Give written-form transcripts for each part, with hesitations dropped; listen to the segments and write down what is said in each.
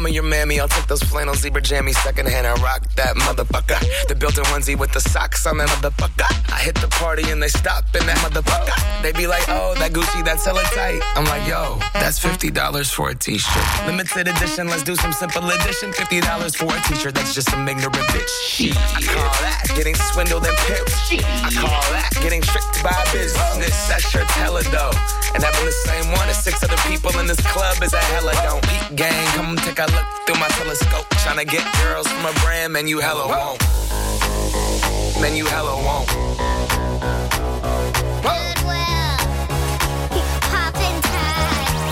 me your mammy, I'll take those flannel zebra jammies secondhand and rock that motherfucker. The built-in onesie with the socks on that motherfucker. I hit the party and they stop in that motherfucker. They be like, oh, that Gucci, that's hella tight. I'm like, yo, that's $50 for a t-shirt. Limited edition, let's do some simple edition. $50 for a t-shirt, that's just some ignorant bitch. I call that getting swindled and pimped. I call that getting tricked by business. That shirt's hella dope. And having the same one as 6 other people in this club is a hella don't. Peep gang, come take a look through my telescope. Tryna get girls from a brand, man, you hella won't. Man, you hella won't. Goodwill. Poppin' tags.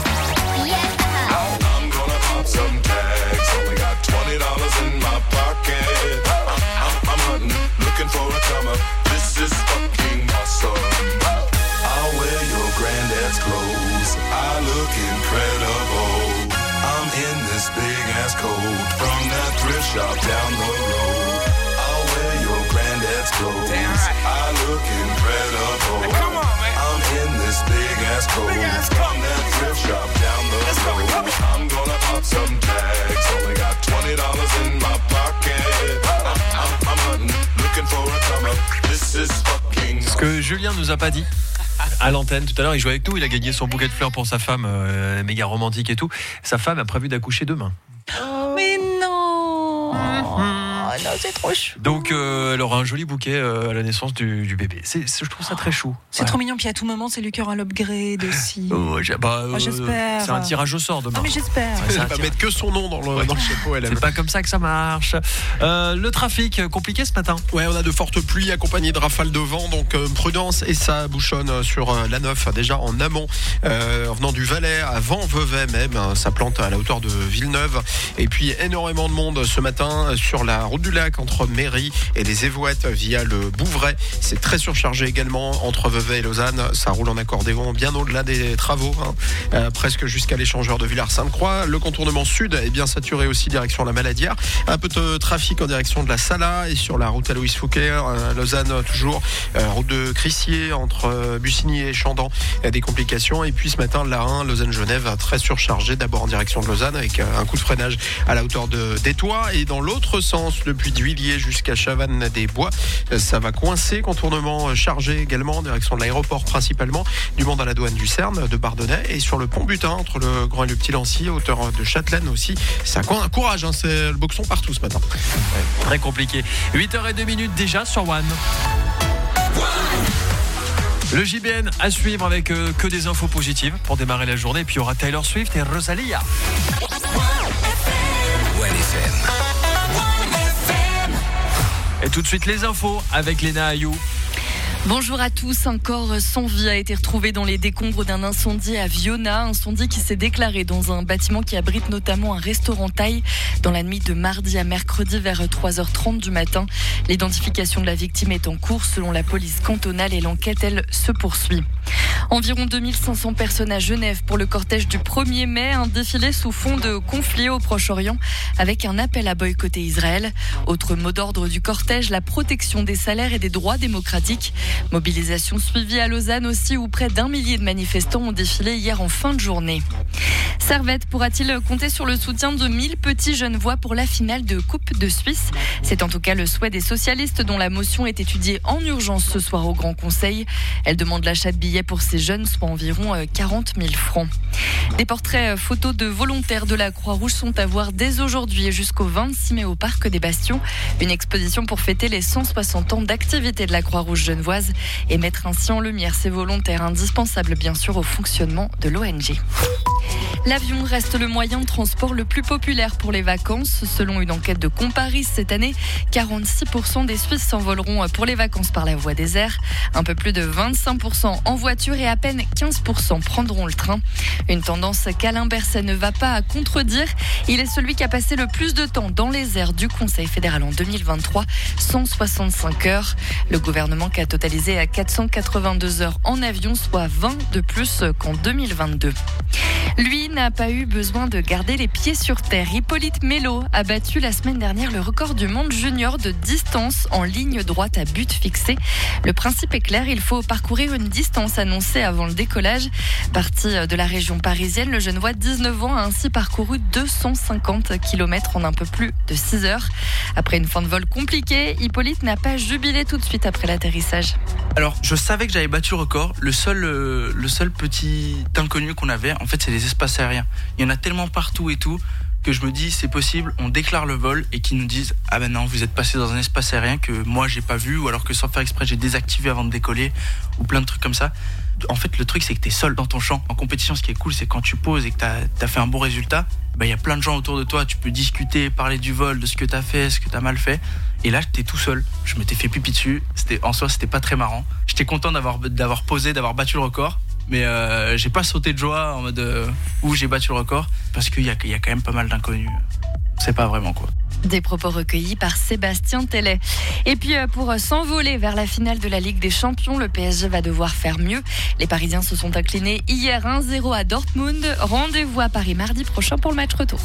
Yeah. I'm gonna pop some tags. Only got $20 in my pocket. I'm hunting, looking for a comer. This is fucking awesome. I'll wear your granddad's clothes. I look incredible. I'm in this big ass coat from that thrift shop down the road. I'll wear your granddad's clothes. Damn right. I look incredible. Hey, come on, man. I'm in this big ass coat from that thrift shop down the road. I'm gonna pop some tags. Only got $20 in my pocket. I'm hunting, looking for a comer. This is fucking. Ce que Julien nous a pas dit à l'antenne tout à l'heure, il jouait avec nous, il a gagné son bouquet de fleurs pour sa femme, méga romantique et tout. Sa femme a prévu d'accoucher demain. Mais non. Non, c'est trop chou. Donc elle aura un joli bouquet à la naissance du bébé. Je trouve ça très chou. C'est trop mignon, puis à tout moment c'est le cœur à l'upgrade aussi. J'espère. C'est un tirage au sort demain. Ah mais j'espère. Elle va mettre que son nom dans le chapeau. C'est pas comme ça que ça marche. Le trafic compliqué ce matin. Ouais, on a de fortes pluies accompagnées de rafales de vent, donc prudence, et ça bouchonne sur la 9 déjà en amont, en venant du Valais à Vevey même, ça plante à la hauteur de Villeneuve, et puis énormément de monde ce matin sur la route du lac entre Méry et les Évouettes via le Bouvray. C'est très surchargé également entre Vevey et Lausanne, ça roule en accordéon bien au-delà des travaux, presque jusqu'à l'échangeur de Villars-Sainte-Croix. Le contournement sud est bien saturé aussi direction la Maladière, un peu de trafic en direction de la Sala et sur la route Aloïs Fouquet, Lausanne toujours, route de Crissier entre Bussigny et Chandon, il y a des complications, et puis ce matin la 1 Lausanne-Genève très surchargé, d'abord en direction de Lausanne avec un coup de freinage à la hauteur d'Étoile, et dans l'autre sens depuis D'Huillier jusqu'à Chavannes-des-Bois, ça va coincer, contournement chargé également en direction de l'aéroport principalement, du monde à la douane du Cerne, de Bardonnay, et sur le pont Butin entre le Grand et le Petit Lancy, hauteur de Châtelaine aussi. Ça courage, c'est le boxon partout ce matin. Ouais, très compliqué. 8h02 déjà sur One. Le JBN à suivre avec que des infos positives pour démarrer la journée. Et puis il y aura Taylor Swift et Rosalia. Et tout de suite les infos avec Léna Ayou. Bonjour à tous. Un corps sans vie a été retrouvé dans les décombres d'un incendie à Viona. Incendie qui s'est déclaré dans un bâtiment qui abrite notamment un restaurant thaï dans la nuit de mardi à mercredi vers 3h30 du matin. L'identification de la victime est en cours selon la police cantonale et l'enquête, elle, se poursuit. Environ 2500 personnes à Genève pour le cortège du 1er mai, un défilé sous fond de conflit au Proche-Orient avec un appel à boycotter Israël. Autre mot d'ordre du cortège, la protection des salaires et des droits démocratiques. Mobilisation suivie à Lausanne aussi où près d'1 millier de manifestants ont défilé hier en fin de journée. Servette pourra-t-il compter sur le soutien de 1000 petits Genevois pour la finale de Coupe de Suisse ? C'est en tout cas le souhait des socialistes dont la motion est étudiée en urgence ce soir au Grand Conseil. Elle demande l'achat de billets pour ces jeunes, soit environ 40 000 francs. Des portraits photos de volontaires de la Croix-Rouge sont à voir dès aujourd'hui et jusqu'au 26 mai au Parc des Bastions. Une exposition pour fêter les 160 ans d'activité de la Croix-Rouge genevoise et mettre ainsi en lumière ces volontaires indispensables bien sûr au fonctionnement de l'ONG. L'avion reste le moyen de transport le plus populaire pour les vacances. Selon une enquête de Comparis cette année, 46% des Suisses s'envoleront pour les vacances par la voie des airs. Un peu plus de 25% en voiture et à peine 15% prendront le train. Une tendance qu'Alain Berset ne va pas contredire. Il est celui qui a passé le plus de temps dans les airs du Conseil fédéral en 2023, 165 heures. Le gouvernement qui a totalisé à 482 heures en avion, soit 20 de plus qu'en 2022. Lui n'a pas eu besoin de garder les pieds sur terre. Hippolyte Melo a battu la semaine dernière le record du monde junior de distance en ligne droite à but fixé. Le principe est clair, il faut parcourir une distance annoncée avant le décollage. Parti de la région parisienne, le Genevois de 19 ans a ainsi parcouru 250 km en un peu plus de 6 heures. Après une fin de vol compliquée, Hippolyte n'a pas jubilé tout de suite après l'atterrissage. Alors, je savais que j'avais battu le record. Le seul petit inconnu qu'on avait, en fait, c'est les espaces aériens. Il y en a tellement partout et tout que je me dis, c'est possible, on déclare le vol et qu'ils nous disent « Ah ben non, vous êtes passé dans un espace aérien que moi, j'ai pas vu, ou alors que sans faire exprès, j'ai désactivé avant de décoller, ou plein de trucs comme ça. » En fait, le truc, c'est que t'es seul dans ton champ. En compétition, ce qui est cool, c'est quand tu poses et que t'as fait un bon résultat, il y a plein de gens autour de toi, tu peux discuter, parler du vol, de ce que t'as fait, ce que t'as mal fait. Et là, t'es tout seul. Je m'étais fait pipi dessus. En soi, c'était pas très marrant. J'étais content d'avoir posé, d'avoir battu le record. Mais j'ai pas sauté de joie en mode où j'ai battu le record. Parce qu'il y a quand même pas mal d'inconnus. On sait pas vraiment quoi. Des propos recueillis par Sébastien Tellet. Et puis pour s'envoler vers la finale de la Ligue des Champions, le PSG va devoir faire mieux. Les Parisiens se sont inclinés hier 1-0 à Dortmund. Rendez-vous à Paris mardi prochain pour le match retour.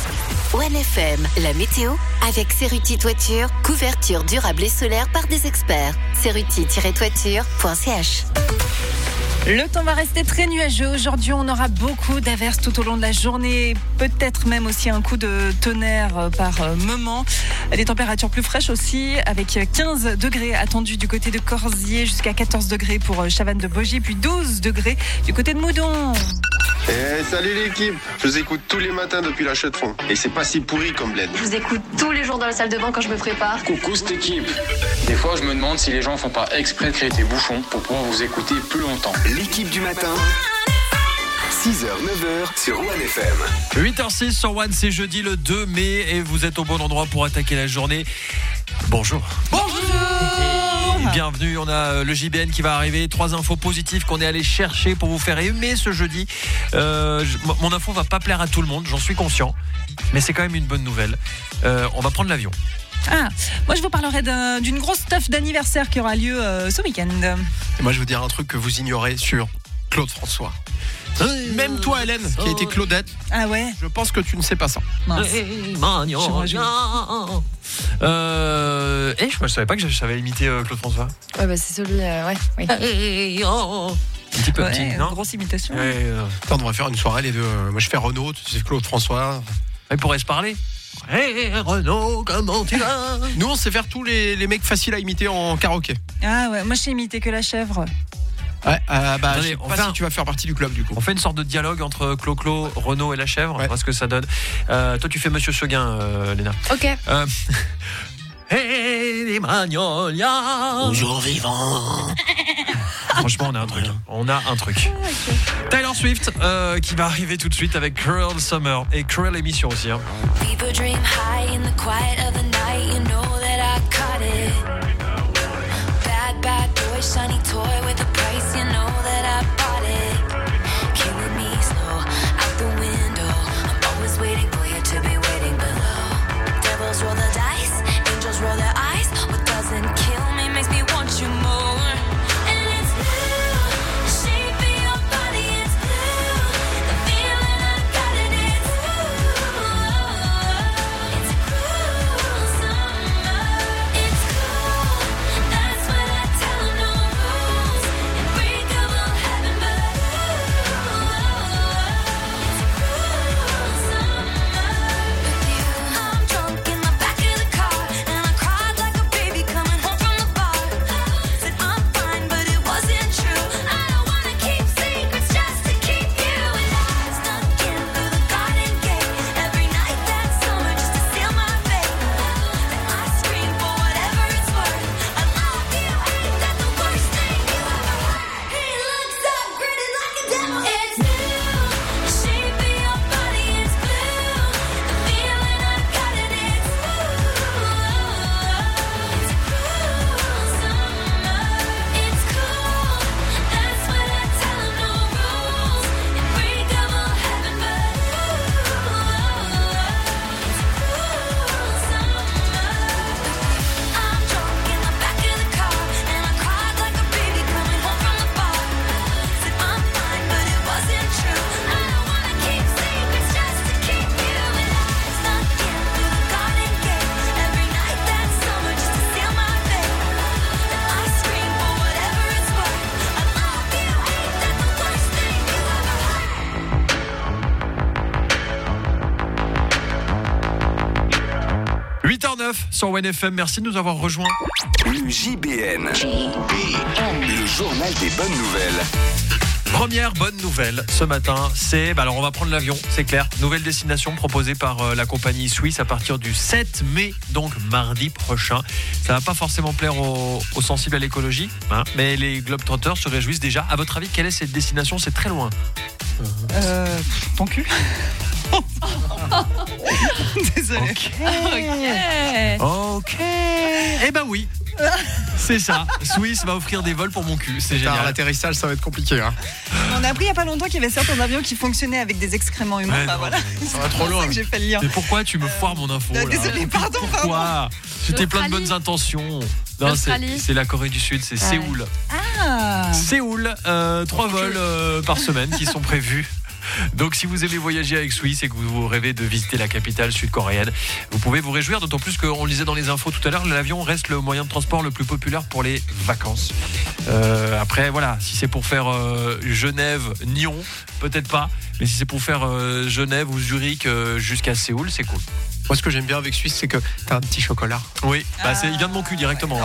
OneFM, la météo avec Cerruti Toiture, couverture durable et solaire par des experts. Cerruti-toiture.ch. Le temps va rester très nuageux. Aujourd'hui, on aura beaucoup d'averses tout au long de la journée. Peut-être même aussi un coup de tonnerre par moment. Des températures plus fraîches aussi, avec 15 degrés attendus du côté de Corsier, jusqu'à 14 degrés pour Chavannes de Bogier, puis 12 degrés du côté de Moudon. Salut l'équipe, je vous écoute tous les matins depuis la chaux de fond. Et c'est pas si pourri comme bled. Je vous écoute tous les jours dans la salle de bain quand je me prépare. Coucou cette équipe. Des fois je me demande si les gens font pas exprès de créer des bouchons pour pouvoir vous écouter plus longtemps. L'équipe du matin, 6h, 9h sur OneFM. 8h06 sur One, c'est jeudi le 2 mai et vous êtes au bon endroit pour attaquer la journée. Bonjour. Bonjour. Bienvenue, on a le JBN qui va arriver, 3 infos positives qu'on est allé chercher pour vous faire aimer ce jeudi. Mon info va pas plaire à tout le monde, j'en suis conscient, mais c'est quand même une bonne nouvelle. On va prendre l'avion. Moi je vous parlerai d'une grosse teuf d'anniversaire qui aura lieu ce week-end. Et moi je vais vous dire un truc que vous ignorez sur Claude François. Même toi Hélène, qui a été Claudette. Ah ouais. Je pense que tu ne sais pas ça. Je savais pas que je savais imiter Claude François. Ouais, bah c'est celui, ouais. Oui. Un petit peu petit, non ? Grosse imitation. On devrait faire une soirée les deux. Moi je fais Renaud, tu sais Claude François. Ils pourraient se parler. Hey Renaud, comment tu vas ? Nous on sait faire tous les mecs faciles à imiter en karaoké. Ah ouais, moi je sais imiter que la chèvre. Ouais, Attendez, je sais pas si tu vas faire partie du club du coup. On fait une sorte de dialogue entre Clo-Clo, Renaud et la chèvre, on voit ce que ça donne. Toi tu fais Monsieur Seguin, Léna. Ok. Hey les magnolias, toujours vivant. Franchement on a un truc. Taylor Swift qui va arriver tout de suite avec Cruel Summer et Cruel émission aussi. People dream high in the quiet of the night. You know that I caught it. Bad boy, shiny toy with a price. You know that I bought it. Killing me slow out the window. I'm always waiting for you to be waiting below. Devils roll the dice, angels roll their eyes. What doesn't kill me makes me want you more. 8h09 sur WNFM, merci de nous avoir rejoints. Le JBN. Le journal des bonnes nouvelles. Première bonne nouvelle ce matin, c'est, alors on va prendre l'avion, c'est clair. Nouvelle destination proposée par la compagnie Swiss à partir du 7 mai, donc mardi prochain. Ça va pas forcément plaire aux sensibles à l'écologie, hein, mais les Globetrotters se réjouissent déjà. À votre avis, quelle est cette destination ? C'est très loin. Ton cul. Désolé. Ok. Eh ben oui. C'est ça. Swiss va offrir des vols pour mon cul. C'est génial. L'atterrissage, ça va être compliqué. Hein. On a appris il n'y a pas longtemps qu'il y avait certains avions qui fonctionnaient avec des excréments humains. Ouais, non, voilà. Ça va trop loin. C'est que j'ai fait le lien. Mais pourquoi tu me foires mon info là ? Désolé, pardon. Pourquoi ? C'était plein de bonnes intentions. Non, c'est la Corée du Sud, c'est Séoul. Ah. Séoul, 3 vols par semaine qui sont prévus. Donc si vous aimez voyager avec Swiss et que vous rêvez de visiter la capitale sud-coréenne, vous pouvez vous réjouir, d'autant plus qu'on le disait dans les infos tout à l'heure, l'avion reste le moyen de transport le plus populaire pour les vacances. Après voilà, si c'est pour faire Genève-Nyon, peut-être pas, mais si c'est pour faire Genève ou Zurich jusqu'à Séoul, c'est cool. Moi, ce que j'aime bien avec Suisse, c'est que t'as un petit chocolat. Oui, il vient de mon cul directement.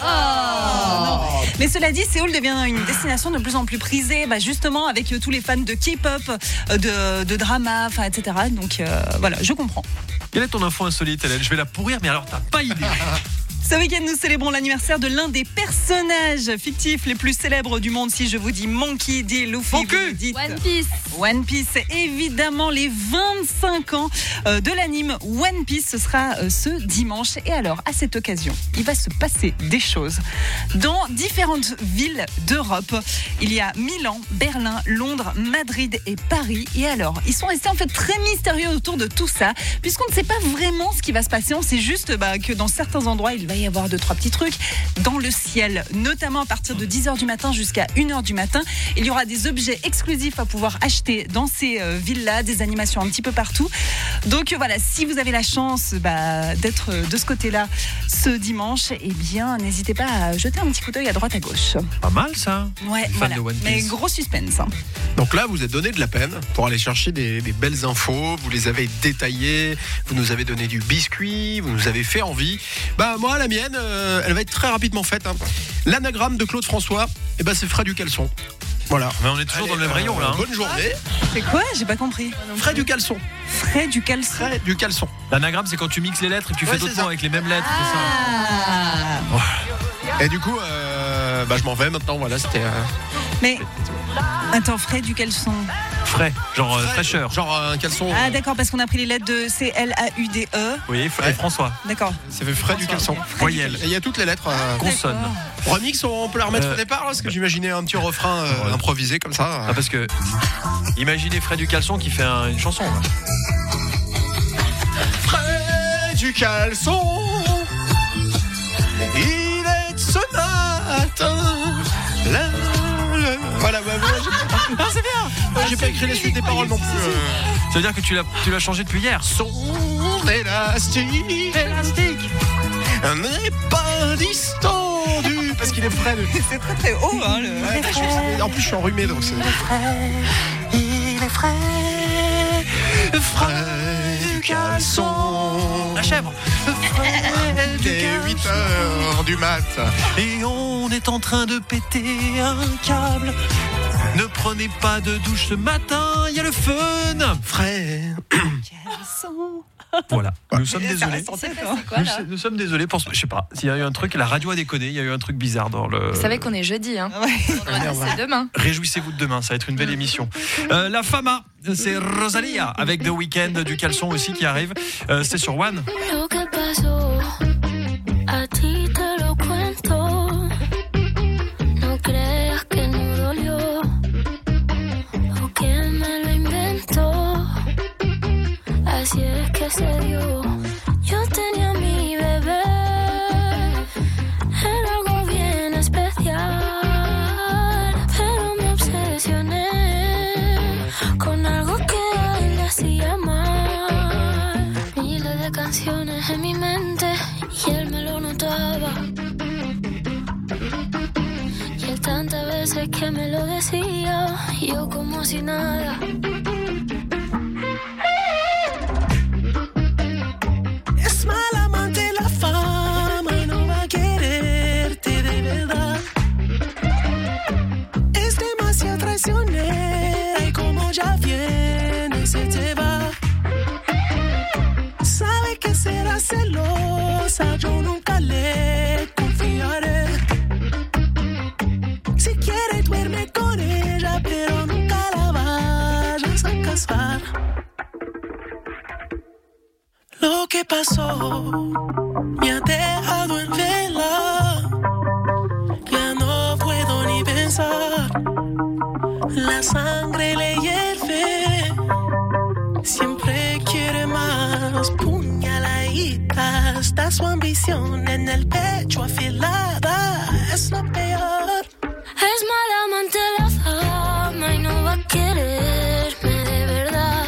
Non. Mais cela dit, Séoul devient une destination de plus en plus prisée, justement avec tous les fans de K-pop, de drama, etc. Donc voilà, je comprends. Quelle est ton info insolite, Hélène ? Je vais la pourrir, mais alors t'as pas idée. Ce week-end, nous célébrons l'anniversaire de l'un des personnages fictifs les plus célèbres du monde. Si je vous dis Monkey D. Luffy, vous me dites One Piece. One Piece, évidemment, les 25 ans de l'anime One Piece, ce sera ce dimanche. Et alors, à cette occasion, il va se passer des choses dans différentes villes d'Europe. Il y a Milan, Berlin, Londres, Madrid et Paris. Et alors, ils sont restés en fait très mystérieux autour de tout ça, puisqu'on ne sait pas vraiment ce qui va se passer. On sait juste que dans certains endroits, il va y avoir 2-3 petits trucs dans le ciel, notamment à partir de 10h du matin jusqu'à 1h du matin. Il y aura des objets exclusifs à pouvoir acheter dans ces villes-là, des animations un petit peu partout. Donc voilà, si vous avez la chance d'être de ce côté-là ce dimanche, eh bien n'hésitez pas à jeter un petit coup d'œil à droite à gauche. Pas mal ça. Ouais, voilà. Mais gros suspense. Hein. Donc là, vous êtes donné de la peine pour aller chercher des belles infos. Vous les avez détaillées. Vous nous avez donné du biscuit. Vous nous avez fait envie. Moi, la mienne, elle va être très rapidement faite. Hein. L'anagramme de Claude François, c'est Frais du caleçon. Voilà. Mais on est toujours dans le même rayon là. Bonne journée. C'est quoi ? J'ai pas compris. Frais du caleçon. Frais du caleçon. Frais du caleçon. L'anagramme, c'est quand tu mixes les lettres et tu fais d'autres mots avec les mêmes lettres. Ah. C'est ça. Et du coup, je m'en vais maintenant. Voilà, c'était. Mais attends, frais du caleçon. Frais, genre fraîcheur. Genre un caleçon. Ah d'accord, parce qu'on a pris les lettres de C-L-A-U-D-E. Oui, et François. D'accord. Ça fait frais du caleçon. Voyelle. Il y a toutes les lettres. Consonne. Remix, on peut la remettre au départ, parce que j'imaginais un petit refrain improvisé comme ça. Ah, parce que imaginez Frais du caleçon qui fait une chanson. Là. Frais du caleçon, il est ce matin. Voilà, c'est bien. J'ai pas écrit les suites des paroles non plus. Ça veut dire que tu l'as changé depuis hier. Son élastique n'est pas distendu parce qu'il est frais. C'est très très haut. Hein, en plus, je suis enrhumé donc c'est. Il est frais. Frais du caleçon. La chèvre. Dès 8h du mat. Et on est en train de péter un câble. Ne prenez pas de douche ce matin, il y a le fun. Frais. Voilà, nous sommes désolés. Nous sommes désolés pour je sais pas, s'il y a eu un truc, la radio a déconné, il y a eu un truc bizarre dans le. Vous savez qu'on est jeudi, hein. C'est demain. Réjouissez-vous de demain, ça va être une belle émission. La Fama, c'est Rosalia avec The Weeknd du caleçon aussi qui arrive. C'est sur One. Así es que se dio. Yo tenía mi bebé, era algo bien especial, pero me obsesioné con algo que a él le hacía mal. Miles de canciones en mi mente y él me lo notaba. Y él tantas veces que me lo decía, yo como si nada. Es mal amante celosa, yo nunca le confiaré. Si quiere duerme con ella, pero nunca la vayas a casar. Lo que pasó me ha dejado en vela. Ya no puedo ni pensar. La sangre le hierve. Siempre quiere más. Puñaladita. Está su ambición en el pecho afilada. Es lo peor. Es mala amante la fama y no va a quererme de verdad.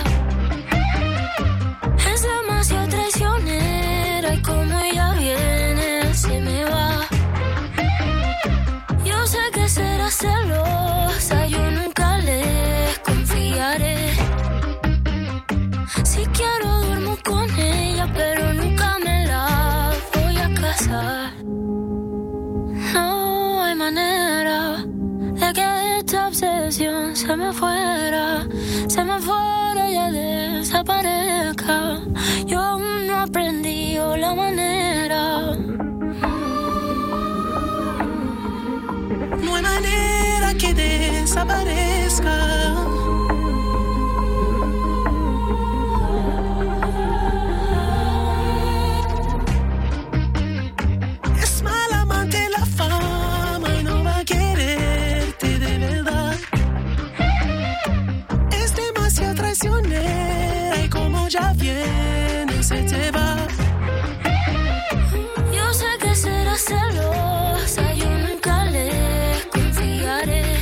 Es demasiado traicionera y como ella viene se me va. Yo sé que será celosa, yo nunca le confiaré. Si quiero duermo con ella, pero nunca me la voy a casar. No hay manera de que esta obsesión se me fuera y ya desaparezca. Yo aún no aprendí la manera. No hay manera que desaparezca. Es mala amante la fama y no va a quererte de verdad. Es demasiado traicionera y como ya viene se te va. Yo sé que será celosa, yo nunca le confiaré.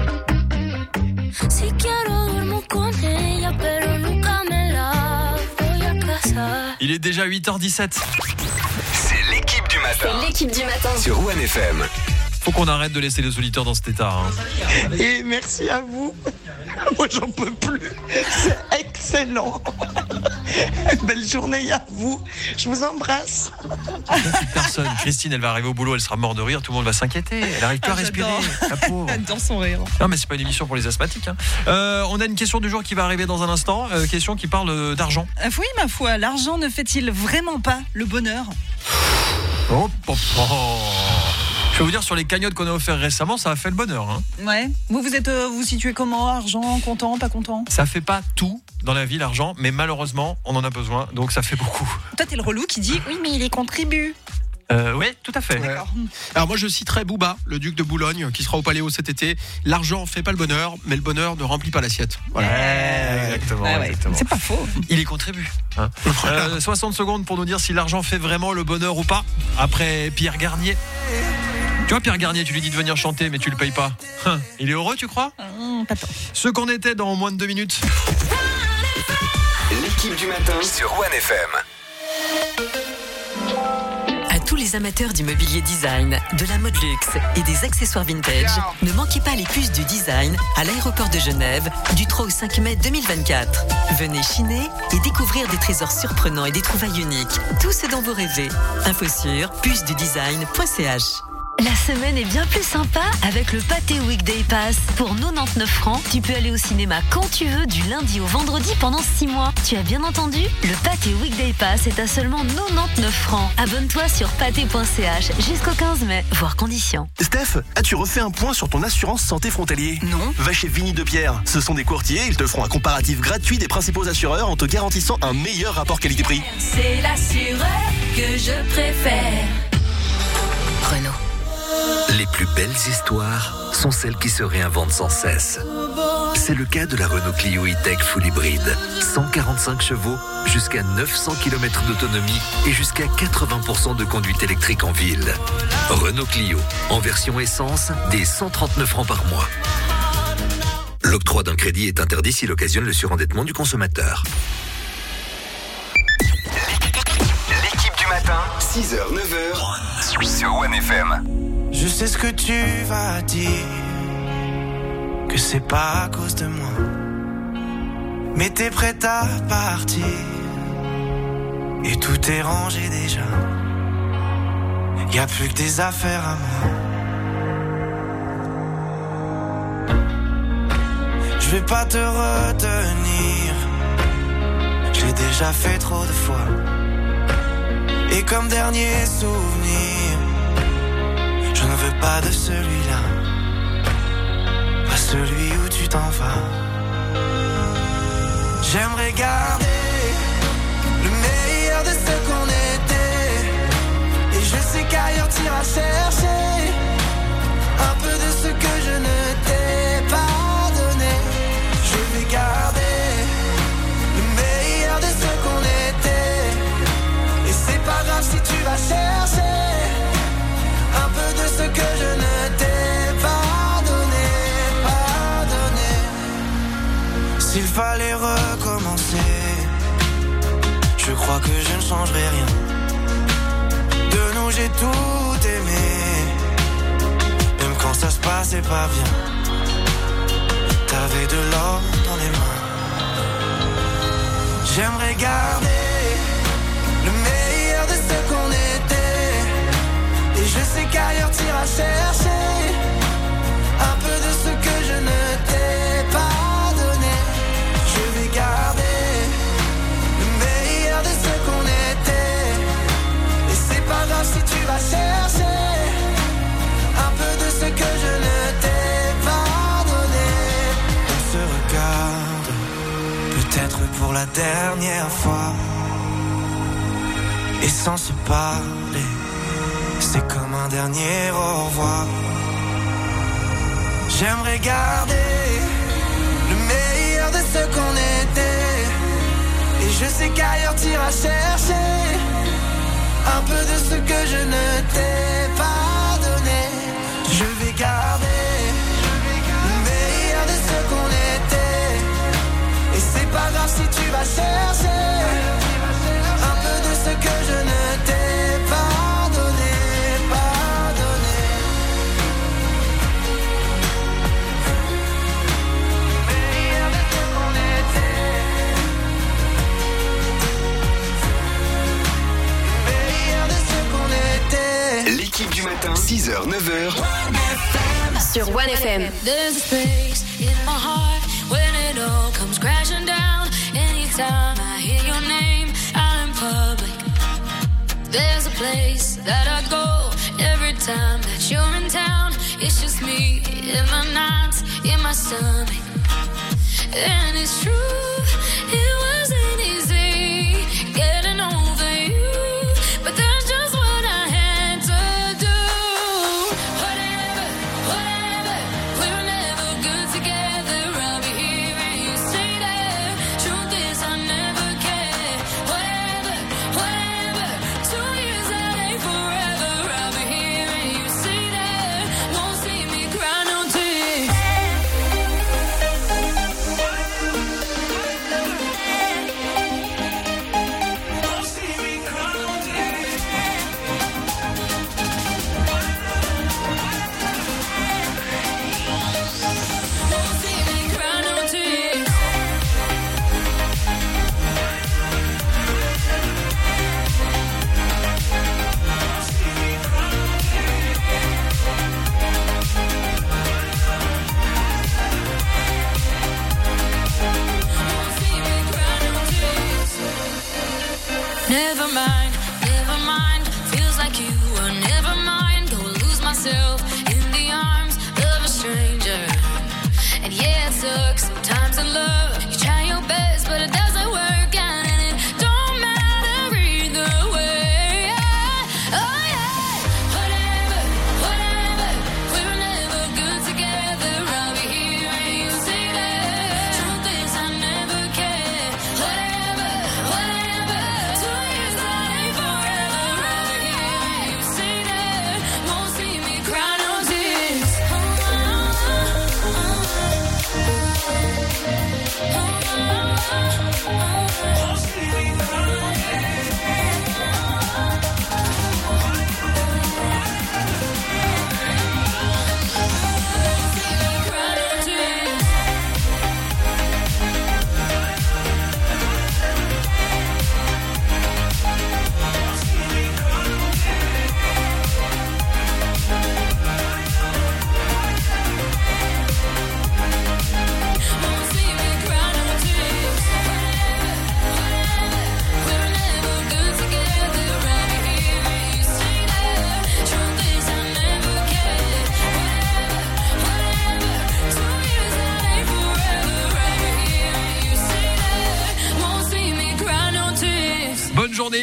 Si quiero duermo con ella, pero nunca me la voy a casar. Il est déjà 8h17. C'est l'équipe du matin. C'est l'équipe du matin. Sur One FM. Faut qu'on arrête de laisser les auditeurs dans cet état. Hein. Et merci à vous. Moi, j'en peux plus. C'est excellent. Belle journée à vous. Je vous embrasse. Personne. Christine, elle va arriver au boulot, elle sera morte de rire, tout le monde va s'inquiéter. Elle n'arrive plus à respirer. La pauvre. J'adore son rire. Non, mais c'est pas une émission pour les asthmatiques. Hein. On a une question du jour qui va arriver dans un instant. Question qui parle d'argent. Oui, ma foi, l'argent ne fait-il vraiment pas le bonheur ? Oh. Je vais vous dire, sur les cagnottes qu'on a offertes récemment, ça a fait le bonheur. Hein. Ouais. Vous situez comment ? Argent, content, pas content ? Ça fait pas tout dans la vie, l'argent, mais malheureusement, on en a besoin, donc ça fait beaucoup. Toi, t'es le relou qui dit oui, mais il y contribue. Oui, tout à fait. D'accord. Alors moi je citerai Booba, le duc de Boulogne, qui sera au Paléo cet été. L'argent fait pas le bonheur, mais le bonheur ne remplit pas l'assiette. Voilà. Exactement, Ah ouais, exactement. c'est pas faux. Il y contribue. Hein. 60 secondes pour nous dire si l'argent fait vraiment le bonheur ou pas. Après Pierre Garnier. Tu vois, Pierre Garnier, tu lui dis de venir chanter, mais tu le payes pas. Il est heureux, tu crois ? Pas tant. Ce qu'on était dans moins de 2 minutes. L'équipe du matin sur One FM. À tous les amateurs du mobilier design, de la mode luxe et des accessoires vintage, ne manquez pas les puces du design à l'aéroport de Genève du 3 au 5 mai 2024. Venez chiner et découvrir des trésors surprenants et des trouvailles uniques. Tout ce dont vous rêvez. Info sur pucedudesign.ch. La semaine est bien plus sympa avec le Pâté Weekday Pass. Pour 99 francs, tu peux aller au cinéma quand tu veux du lundi au vendredi pendant 6 mois. Tu as bien entendu ? Le Pâté Weekday Pass est à seulement 99 francs. Abonne-toi sur pâté.ch jusqu'au 15 mai, voire conditions. Steph, as-tu refait un point sur ton assurance santé frontalier ? Non. Va chez Vigny de Pierre. Ce sont des courtiers, ils te feront un comparatif gratuit des principaux assureurs en te garantissant un meilleur rapport qualité-prix. C'est l'assureur que je préfère. Renault. Les plus belles histoires sont celles qui se réinventent sans cesse. C'est le cas de la Renault Clio E-Tech Full Hybrid. 145 chevaux, jusqu'à 900 km d'autonomie et jusqu'à 80% de conduite électrique en ville. Renault Clio, en version essence, dès 139 francs par mois. L'octroi d'un crédit est interdit s'il occasionne le surendettement du consommateur. L'équipe du matin, 6h, 9h, sur One FM. Je sais ce que tu vas dire, que c'est pas à cause de moi, mais t'es prête à partir, et tout est rangé déjà, y a plus que des affaires à moi. Je vais pas te retenir, j'ai déjà fait trop de fois, comme dernier souvenir. Je ne veux pas de celui-là, pas celui où tu t'en vas. J'aimerais garder le meilleur de ce qu'on était. Et je sais qu'ailleurs t'iras chercher un peu de ce que je ne t'ai pas donné. Je vais garder le meilleur de ce qu'on était. Et c'est pas grave si tu vas chercher un peu de ce que je ne t'ai pas donné, pas donné. S'il fallait recommencer, je crois que je ne changerai rien. De nous j'ai tout aimé, même quand ça se passait pas bien. T'avais de l'or dans les mains. J'aimerais garder le meilleur de ce qu'on était. Et je sais qu'ailleurs t'iras chercher un peu de ce que je ne t'ai pas donné. Je vais garder le meilleur de ce qu'on était. Et c'est pas grave si tu vas chercher un peu de ce que je ne t'ai pas donné. On se regarde, peut-être pour la dernière fois. Et sans se parler, c'est comme un dernier au revoir. J'aimerais garder le meilleur de ce qu'on était. Et je sais qu'ailleurs t'iras chercher un peu de ce que je ne t'ai pas donné. Je vais garder le meilleur de ce qu'on était. Et c'est pas grave si tu vas chercher un peu de ce que je ne t'ai pas donné, pas donné. Le meilleur de ce qu'on était. Le meilleur de ce qu'on était. L'équipe du matin, 6h, 9h. Sur 1FM. There's a space in my heart when it all comes crashing down. Anytime I hear your name out in public, there's a place that I go every time that you're in town. It's just me in my nights, in my stomach. And it's true, it wasn't easy getting over you, but that's just what I had to do. Whatever, whatever, we were never good together. I'll be here and you stay there. Truth is I never cared. Whatever, whatever, 2 years that ain't forever. I'll be here and you stay there. Won't see me cry no tears. Never mind, feels like you were never mind. Go lose myself in the arms of a stranger. And yeah, it sucks sometimes in love. You try your best, but it doesn't work out, and it don't matter either way. Oh yeah, whatever, whatever, we were never good together. I'll be here and you stay there. Truth is I never cared. Whatever, whatever, 2 years that ain't forever. I'll be here and you stay there. Won't see me cry no tears. Oh,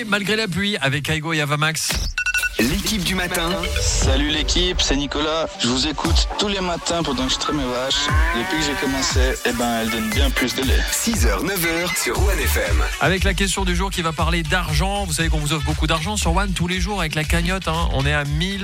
malgré la pluie avec Kaigo et Avamax. L'équipe du matin. Salut l'équipe, c'est Nicolas. Je vous écoute tous les matins pendant que je traite mes vaches. Depuis que j'ai commencé, elles donnent bien plus de lait. 6h, 9h sur One FM. Avec la question du jour qui va parler d'argent. Vous savez qu'on vous offre beaucoup d'argent sur One tous les jours avec la cagnotte. On est à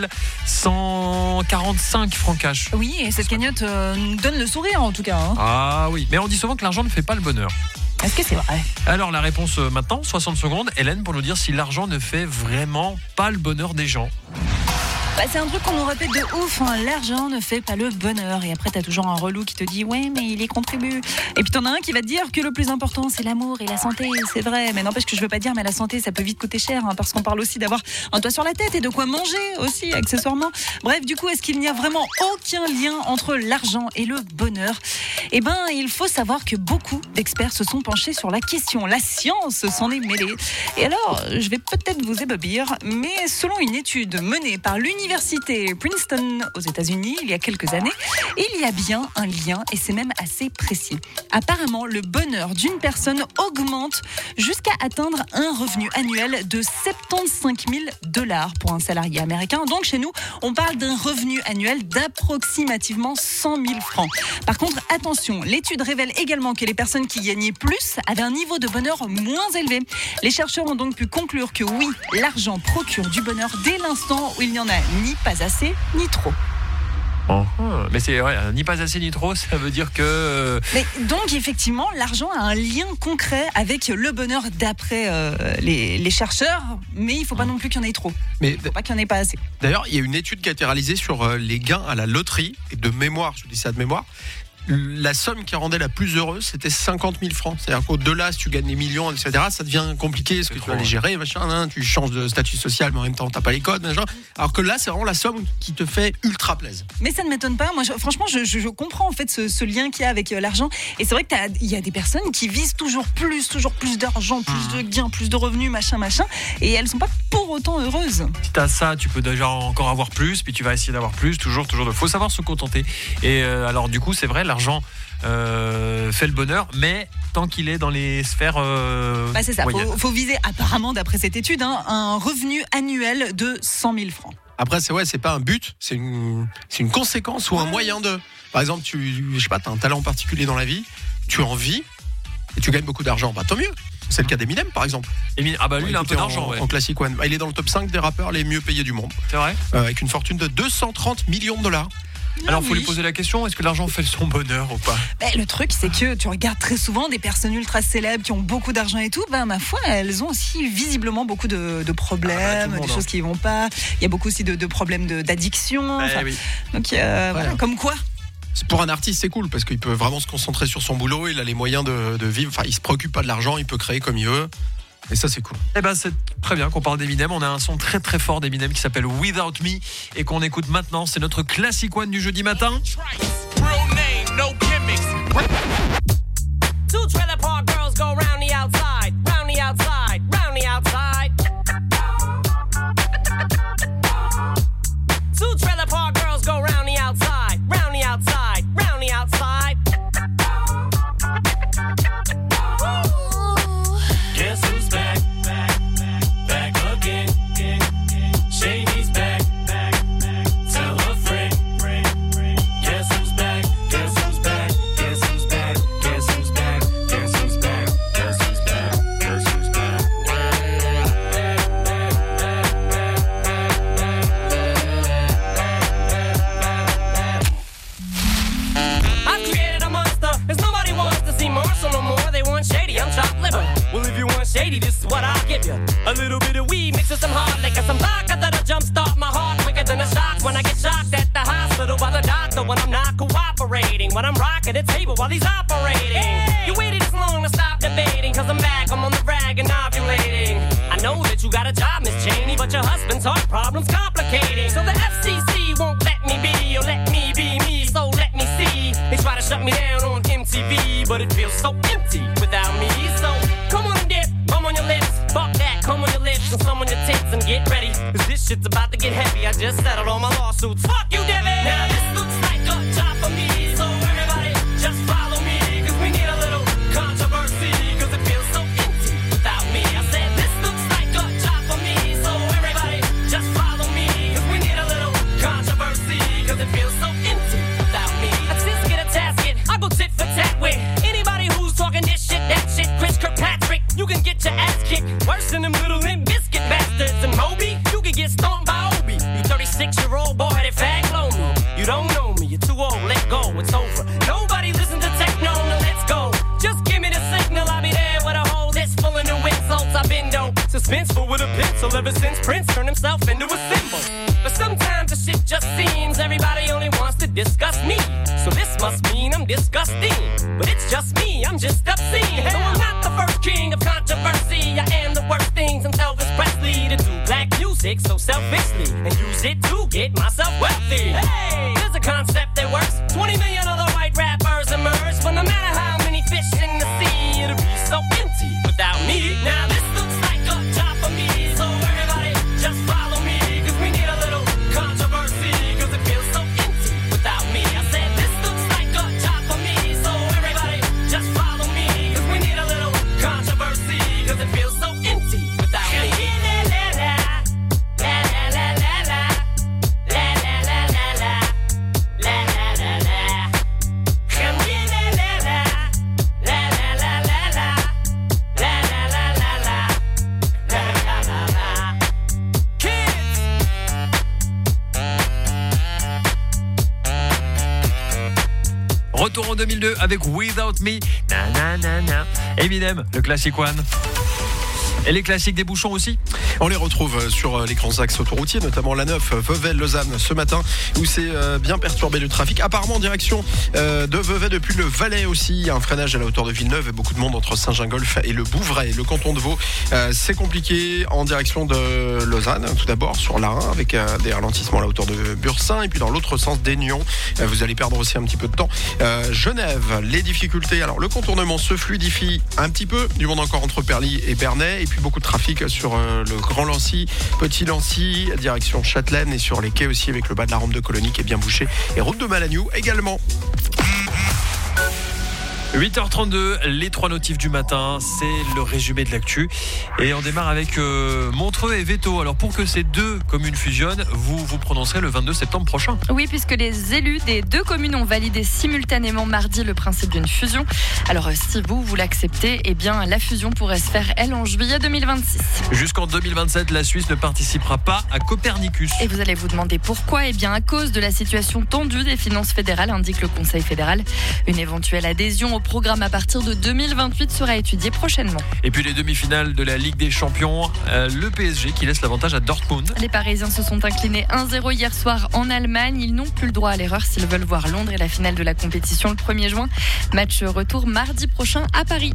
1145 francs cash. Oui, et cette cagnotte nous donne le sourire en tout cas. Ah oui, mais on dit souvent que l'argent ne fait pas le bonheur. Est-ce que c'est vrai? Alors la réponse maintenant, 60 secondes. Hélène pour nous dire si l'argent ne fait vraiment pas le bonheur des gens. C'est un truc qu'on nous répète de ouf, l'argent ne fait pas le bonheur. Et après t'as toujours un relou qui te dit ouais mais il y contribue. Et puis t'en as un qui va te dire que le plus important c'est l'amour et la santé. C'est vrai, mais n'empêche que je veux pas dire mais la santé ça peut vite coûter cher parce qu'on parle aussi d'avoir un toit sur la tête et de quoi manger aussi accessoirement. Bref, du coup est-ce qu'il n'y a vraiment aucun lien entre l'argent et le bonheur? Il faut savoir que beaucoup d'experts se sont penchés sur la question. La science s'en est mêlée. Et alors, je vais peut-être vous ébobir, mais selon une étude menée par l'université Princeton aux États-Unis il y a quelques années, il y a bien un lien et c'est même assez précis. Apparemment, le bonheur d'une personne augmente jusqu'à atteindre un revenu annuel de $75,000 pour un salarié américain. Donc chez nous, on parle d'un revenu annuel d'approximativement 100 000 francs. Par contre, attention, l'étude révèle également que les personnes qui gagnaient plus avaient un niveau de bonheur moins élevé. Les chercheurs ont donc pu conclure que oui, l'argent procure du bonheur dès l'instant où il n'y en a ni pas assez, ni trop. Mais c'est ni pas assez ni trop, ça veut dire que... Mais donc effectivement, l'argent a un lien concret avec le bonheur d'après les chercheurs, mais il ne faut pas non plus qu'il y en ait trop. Il ne faut pas qu'il n'y en ait pas assez. D'ailleurs, il y a une étude qui a été réalisée sur les gains à la loterie, et de mémoire, je dis ça de mémoire, la somme qui rendait la plus heureuse, c'était 50 000 francs. C'est-à-dire qu'au-delà, si tu gagnes des millions, etc., ça devient compliqué. Est-ce que tu vas les gérer, machin, tu changes de statut social, mais en même temps, tu n'as pas les codes, machin. Alors que là, c'est vraiment la somme qui te fait ultra plaisir. Mais ça ne m'étonne pas. Moi, franchement, je comprends en fait ce lien qu'il y a avec l'argent. Et c'est vrai qu'il y a des personnes qui visent toujours plus d'argent, plus de gains, plus de revenus, machin. Et elles ne sont pas pour autant heureuses. Si tu as ça, tu peux déjà encore avoir plus, puis tu vas essayer d'avoir plus, toujours. Il faut savoir se contenter. Et alors, du coup, c'est vrai, l'argent fait le bonheur, mais tant qu'il est dans les sphères c'est ça, faut viser apparemment d'après cette étude un revenu annuel de 100 000 francs. Après c'est pas un but, c'est une conséquence ou un moyen de. Par exemple, t'as un talent particulier dans la vie, tu en vis et tu gagnes beaucoup d'argent, tant mieux. C'est le cas d'Eminem par exemple. Lui il a un peu d'argent en Classic One. Il est dans le top 5 des rappeurs les mieux payés du monde. C'est vrai. Avec une fortune de $230 millions. Alors il faut lui poser la question, est-ce que l'argent fait son bonheur ou pas? Le truc c'est que tu regardes très souvent des personnes ultra célèbres qui ont beaucoup d'argent et tout, ma foi elles ont aussi visiblement beaucoup de problèmes, des choses qui vont pas. Il y a beaucoup aussi de problèmes d'addiction. Donc voilà, comme quoi. Pour un artiste, c'est cool parce qu'il peut vraiment se concentrer sur son boulot, il a les moyens de vivre, il se préoccupe pas de l'argent, il peut créer comme il veut. Et ça c'est cool. C'est très bien qu'on parle d'Eminem. On a un son très très fort d'Eminem qui s'appelle Without Me et qu'on écoute maintenant. C'est notre Classic One du jeudi matin. Two trailer park girls go round the outside, round the outside, round the outside. Two trailer park girls go round the outside, round the outside, round the outside. Guess who's back, back again. Shady's back, tell a friend. Guess who's back, guess who's back, guess who's back, guess who's back, guess who's back, guess who's back, guess who's back. I've created a monster, cause nobody wants to see Marshall no more. They want Shady, I'm chopped liver. Well, if you want Shady, this is what I'll give you. A little bit of weed mixed with some hard liquor, some vodka that'll jumpstart my heart quicker than a shock when I get shocked at the hospital by the doctor when I'm not cooperating. When I'm rocking the table while he's operating. Hey! You waited this long to stop debating, cause I'm back, I'm on the rag and ovulating. I know that you got a job, Miss Cheney, but your husband's heart problem's complicating. So the FCC won't let me be, or let me be me, so let me see. They try to shut me down on MTV, but it feels so empty without me. So come on and dip, come on your lips, fuck that, come on your lips and some on your tits and get ready, cause this shit's about to get heavy. I just settled all my lawsuits. Fuck you, Devin! Now this looks like a job for me, so everybody just follow me, cause we need a little controversy, cause it feels so empty without me. I said this looks like a Well, ever since Prince turned himself into a symbol. But sometimes the shit just seems everybody only wants to discuss me. So this must mean I'm disgusting. But it's just me, I'm just obscene. So I'm not the first king of controversy. I am the worst thing since Elvis Presley to do black music so selfishly and use it to get myself wealthy. Hey, there's a concept that works. 20 million other white rappers emerge, but no matter how many fish in the sea, it'll be so empty without me. Now this looks like a job for me, so everybody just follow me, 'cause we need a little controversy, 'cause it feels so empty without me. I said this looks like a job for me, so everybody just follow me, 'cause we need a little controversy, 'cause it feels so empty without me. Retour en 2002 avec Without Me. Na, na, na, na. Eminem, le classic one. Et les classiques des bouchons aussi. On les retrouve sur les grands axes autoroutiers, notamment la 9, Vevey-Lausanne ce matin, où c'est bien perturbé le trafic. Apparemment en direction de Vevey depuis le Valais aussi. Il y a un freinage à la hauteur de Villeneuve et beaucoup de monde entre Saint-Gingolph et le Bouvray, le canton de Vaud. C'est compliqué en direction de Lausanne, tout d'abord sur l'A1 avec des ralentissements à la hauteur de Bursin. Et puis dans l'autre sens d'Aignan, vous allez perdre aussi un petit peu de temps. Genève, les difficultés. Alors le contournement se fluidifie un petit peu, du monde encore entre Perly et Bernay. Et puis beaucoup de trafic sur le Grand Lancy, Petit Lancy, direction Châtelaine et sur les quais aussi avec le bas de la rampe de Colonie qui est bien bouché et route de Malagnou également. 8h32, les 3 notifs du matin, c'est le résumé de l'actu. Et on démarre avec Montreux et Veto. Alors pour que ces deux communes fusionnent, vous prononcerez le 22 septembre prochain. Oui, puisque les élus des deux communes ont validé simultanément mardi le principe d'une fusion. Alors si vous l'acceptez, eh bien la fusion pourrait se faire, elle, en juillet 2026. Jusqu'en 2027, la Suisse ne participera pas à Copernicus. Et vous allez vous demander pourquoi. Eh bien à cause de la situation tendue des finances fédérales, indique le Conseil fédéral. Une éventuelle adhésion au programme à partir de 2028 sera étudié prochainement. Et puis les demi-finales de la Ligue des Champions, le PSG qui laisse l'avantage à Dortmund. Les Parisiens se sont inclinés 1-0 hier soir en Allemagne. Ils n'ont plus le droit à l'erreur s'ils veulent voir Londres et la finale de la compétition le 1er juin. Match retour mardi prochain à Paris.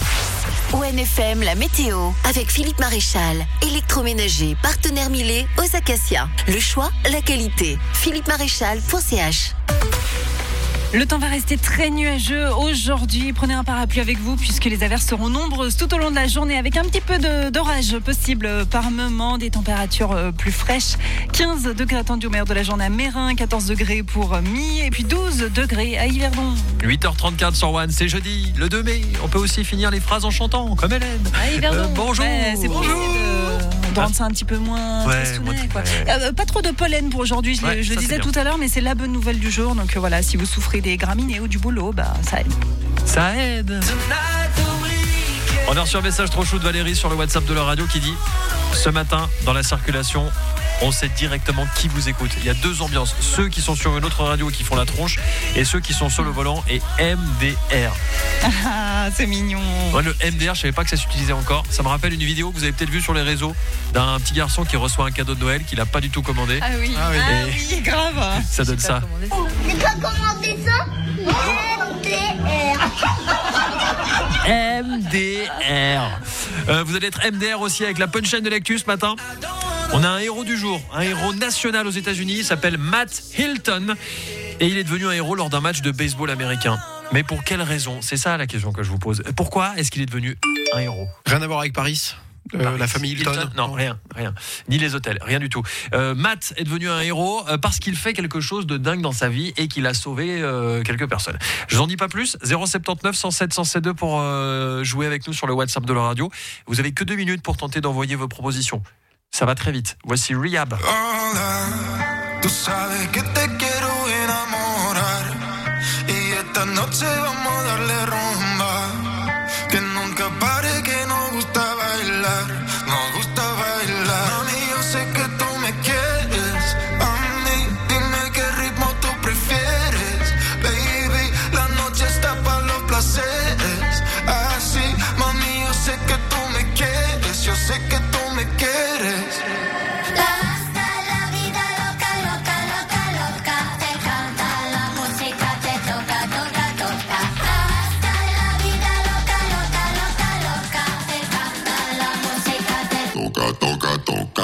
ONFM, la météo, avec Philippe Maréchal, électroménager, partenaire Millet, aux Acacias. Le choix, la qualité. philippemaréchal.ch. Le temps va rester très nuageux aujourd'hui. Prenez un parapluie avec vous puisque les averses seront nombreuses tout au long de la journée avec un petit peu d'orage possible par moment, des températures plus fraîches. 15 degrés attendus au meilleur de la journée à Mérin, 14 degrés pour Mi et puis 12 degrés à Yverdon. 8h34 sur One, c'est jeudi, le 2 mai. On peut aussi finir les phrases en chantant, comme Hélène. À Yverdon. Bonjour. C'est bonjour. De rendre ça un petit peu moins tristounet, quoi. Pas trop de pollen pour aujourd'hui, je le disais tout à l'heure, mais c'est la bonne nouvelle du jour. Donc voilà, si vous souffrez des graminées ou du boulot, ça aide. Ça aide. On a reçu un message trop chou de Valérie sur le WhatsApp de la radio qui dit: ce matin, dans la circulation, on sait directement qui vous écoute. Il y a deux ambiances, ceux qui sont sur une autre radio et qui font la tronche, et ceux qui sont sur le volant et MDR. Ah, c'est mignon. Ouais, le MDR, je savais pas que ça s'utilisait encore. Ça me rappelle une vidéo que vous avez peut-être vue sur les réseaux d'un petit garçon qui reçoit un cadeau de Noël qu'il a pas du tout commandé. Ah oui, oui, grave. Ça donne ça. J'ai pas commandé ça. MDR. Vous allez être MDR aussi avec la punchline de l'actu ce matin. On a un héros du jour, un héros national aux États-Unis. Il s'appelle Matt Hilton et il est devenu un héros lors d'un match de baseball américain. Mais pour quelle raison ? C'est ça la question que je vous pose. Pourquoi est-ce qu'il est devenu un héros ? Rien à voir avec Paris ? La famille Hilton. Non, rien. Ni les hôtels, rien du tout. Matt est devenu un héros parce qu'il fait quelque chose de dingue dans sa vie et qu'il a sauvé quelques personnes. Je vous en dis pas plus. 079 107 107 pour jouer avec nous sur le WhatsApp de la radio. Vous avez que 2 minutes pour tenter d'envoyer vos propositions. Ça va très vite. Voici Rehab. Hola, tú sabes que te quiero enamorar y esta noche vamos a darle rumba que nunca pare, que nos gusta bailar, nos gusta bailar. Mami, yo sé que tú me quieres, a mí dime qué ritmo tú prefieres, baby, la noche está para los placeres, así, mami, yo sé que tú me quieres, yo sé que tú me quieres. toca, toca.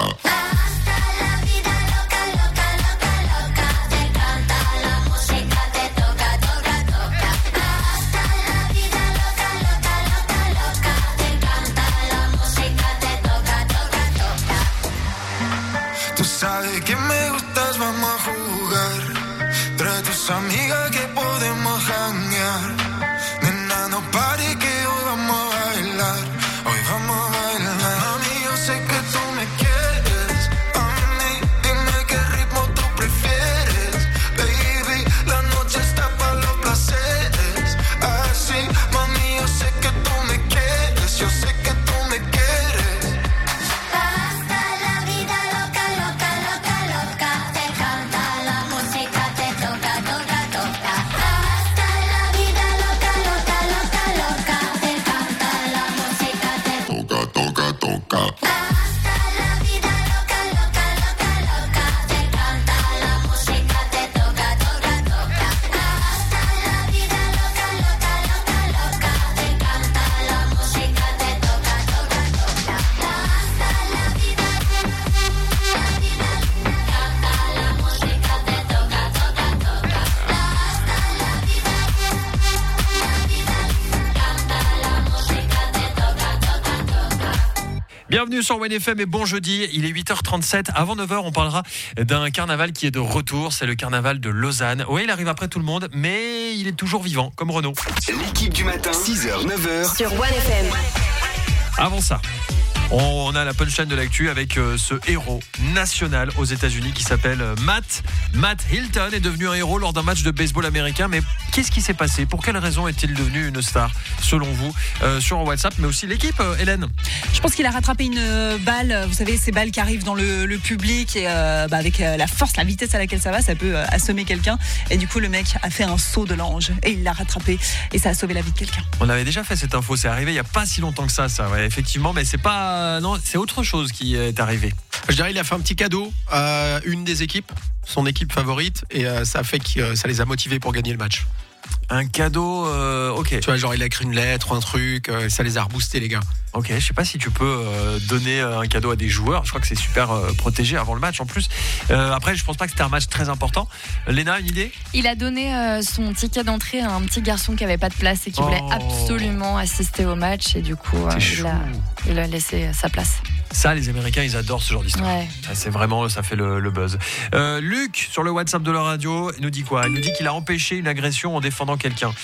Tú sabes que me gustas, vamos a jugar. Trae tus amigas que podemos janguear. Nena, no pare que hoy vamos a bailar. Hoy vamos a bailar. Mami, yo sé que tú me quieres. A mí, dime qué ritmo tú prefieres. Baby, la noche está para los placeres. Así, mami, yo sé que tú me quieres. Yo sé que tú me quieres. Hasta la vida loca, loca, loca, loca. Te canta la música, te toca, toca, toca. Hasta la vida loca, loca, loca, loca. Te canta la música, te Toca, toca, toca. hasta la vida loca, loca, loca, loca. Te canta la música, te toca, toca, toca. Hasta la vida loca, loca, loca, loca. Te canta la música, te toca, toca, toca. Hasta la vida, la vida, canta la música, te toca, toca, toca. Hasta la vida, la vida, canta la música, te toca, toca, toca. Bienvenue sur WNFM et bon jeudi, il est 8h37. Avant 9h, on parlera d'un carnaval qui est de retour, c'est le carnaval de Lausanne. Oui, il arrive après tout le monde, mais il est toujours vivant, comme Renaud. L'équipe du matin, 6h, 9h. Sur OneFM. Avant ça, on a la punchline de l'actu avec ce héros national aux États-Unis qui s'appelle Matt. Matt Hilton est devenu un héros lors d'un match de baseball américain. Mais qu'est-ce qui s'est passé ? Pour quelle raison est-il devenu une star, selon vous, sur WhatsApp, mais aussi l'équipe, Hélène ? Je pense qu'il a rattrapé une balle, vous savez, ces balles qui arrivent dans le public et avec la force, la vitesse à laquelle ça va, ça peut assommer quelqu'un. Et du coup, le mec a fait un saut de l'ange et il l'a rattrapé et ça a sauvé la vie de quelqu'un. On avait déjà fait cette info, c'est arrivé il n'y a pas si longtemps que ça, ouais, effectivement, mais c'est pas, non, c'est autre chose qui est arrivé. Je dirais il a fait un petit cadeau à une des équipes, son équipe favorite, et ça a fait que ça les a motivés pour gagner le match. Un cadeau, ok. Tu vois, genre il a écrit une lettre ou un truc, ça les a reboostés les gars. Ok, je sais pas si tu peux donner un cadeau à des joueurs. Je crois que c'est super protégé avant le match en plus. Après, je pense pas que c'était un match très important. Léna, une idée ? Il a donné son ticket d'entrée à un petit garçon qui avait pas de place et qui voulait absolument assister au match, et du coup il a laissé sa place. Ça, les Américains, ils adorent ce genre d'histoire. Ouais. Ça, c'est vraiment, ça fait le buzz. Luc, sur le WhatsApp de la radio, il nous dit quoi ? Il nous dit qu'il a empêché une agression en défendant quelqu'un.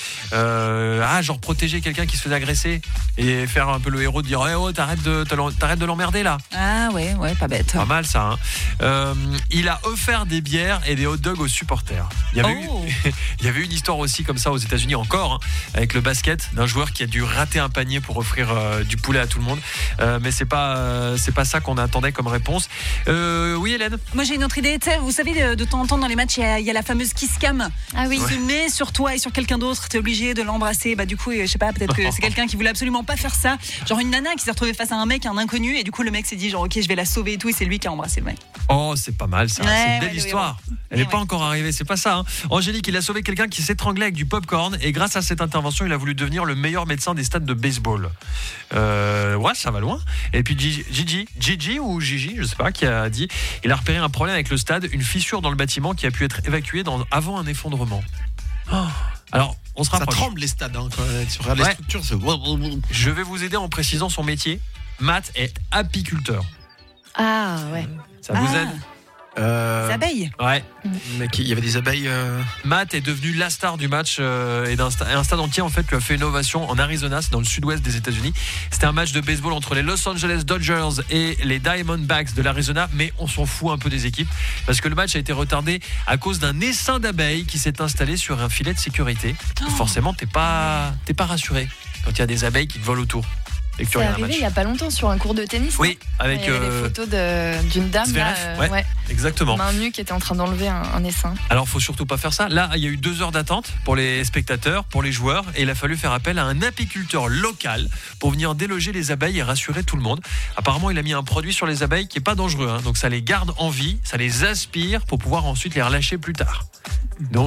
Genre protéger quelqu'un qui se faisait agresser et faire un peu le héros de dire oh, t'arrêtes de l'emmerder là. Ah ouais, pas bête. Pas mal ça. Hein. Il a offert des bières et des hot dogs aux supporters. Il y avait une histoire aussi comme ça aux États-Unis encore, hein, avec le basket d'un joueur qui a dû rater un panier pour offrir du poulet à tout le monde. Mais c'est pas ça qu'on attendait comme réponse. Oui, Hélène. Moi j'ai une autre idée. Tu sais, vous savez, de temps en temps dans les matchs, il y a la fameuse kiss cam. Ah oui. Qui se met sur toi et sur quelqu'un d'autre. T'es obligé de l'embrasser. Bah du coup, je sais pas, peut-être que c'est quelqu'un qui voulait absolument pas faire ça. Genre une nana qui s'est retrouvée face à un mec, un inconnu, et du coup le mec s'est dit genre ok, je vais la sauver et tout, et c'est lui qui a embrassé le mec. Oh, c'est pas mal ça. Ouais, c'est une belle histoire. Elle n'est pas ouais. encore arrivée, c'est pas ça. Hein. Angélique, il a sauvé quelqu'un qui s'étranglait avec du popcorn, et grâce à cette intervention, il a voulu devenir le meilleur médecin des stades de baseball. Ouais, ça va loin. Et puis Gigi ou Gigi, je sais pas, qui a dit, il a repéré un problème avec le stade, une fissure dans le bâtiment qui a pu être évacuée avant un effondrement. Oh. Alors, on se rapproche. Ça tremble les stades, hein, quand tu regardes les structures. Je vais vous aider en précisant son métier. Matt est apiculteur. Ah ouais. Ça vous aide ? Les abeilles. Ouais. Mais il y avait des abeilles. Matt est devenu la star du match et un stade entier en fait lui a fait une ovation en Arizona, c'est dans le sud-ouest des États-Unis. C'était un match de baseball entre les Los Angeles Dodgers et les Diamondbacks de l'Arizona, mais on s'en fout un peu des équipes parce que le match a été retardé à cause d'un essaim d'abeilles qui s'est installé sur un filet de sécurité. Forcément, t'es pas rassuré quand il y a des abeilles qui te volent autour. C'est arrivé il y a pas longtemps sur un cours de tennis. Oui, avec il y avait des photos d'une dame Zverev, là, exactement. main nue qui était en train d'enlever un essaim. Alors faut surtout pas faire ça. Là, il y a eu 2 heures d'attente pour les spectateurs, pour les joueurs, et il a fallu faire appel à un apiculteur local pour venir déloger les abeilles et rassurer tout le monde. Apparemment, il a mis un produit sur les abeilles qui est pas dangereux, hein. Donc ça les garde en vie, ça les aspire pour pouvoir ensuite les relâcher plus tard. Donc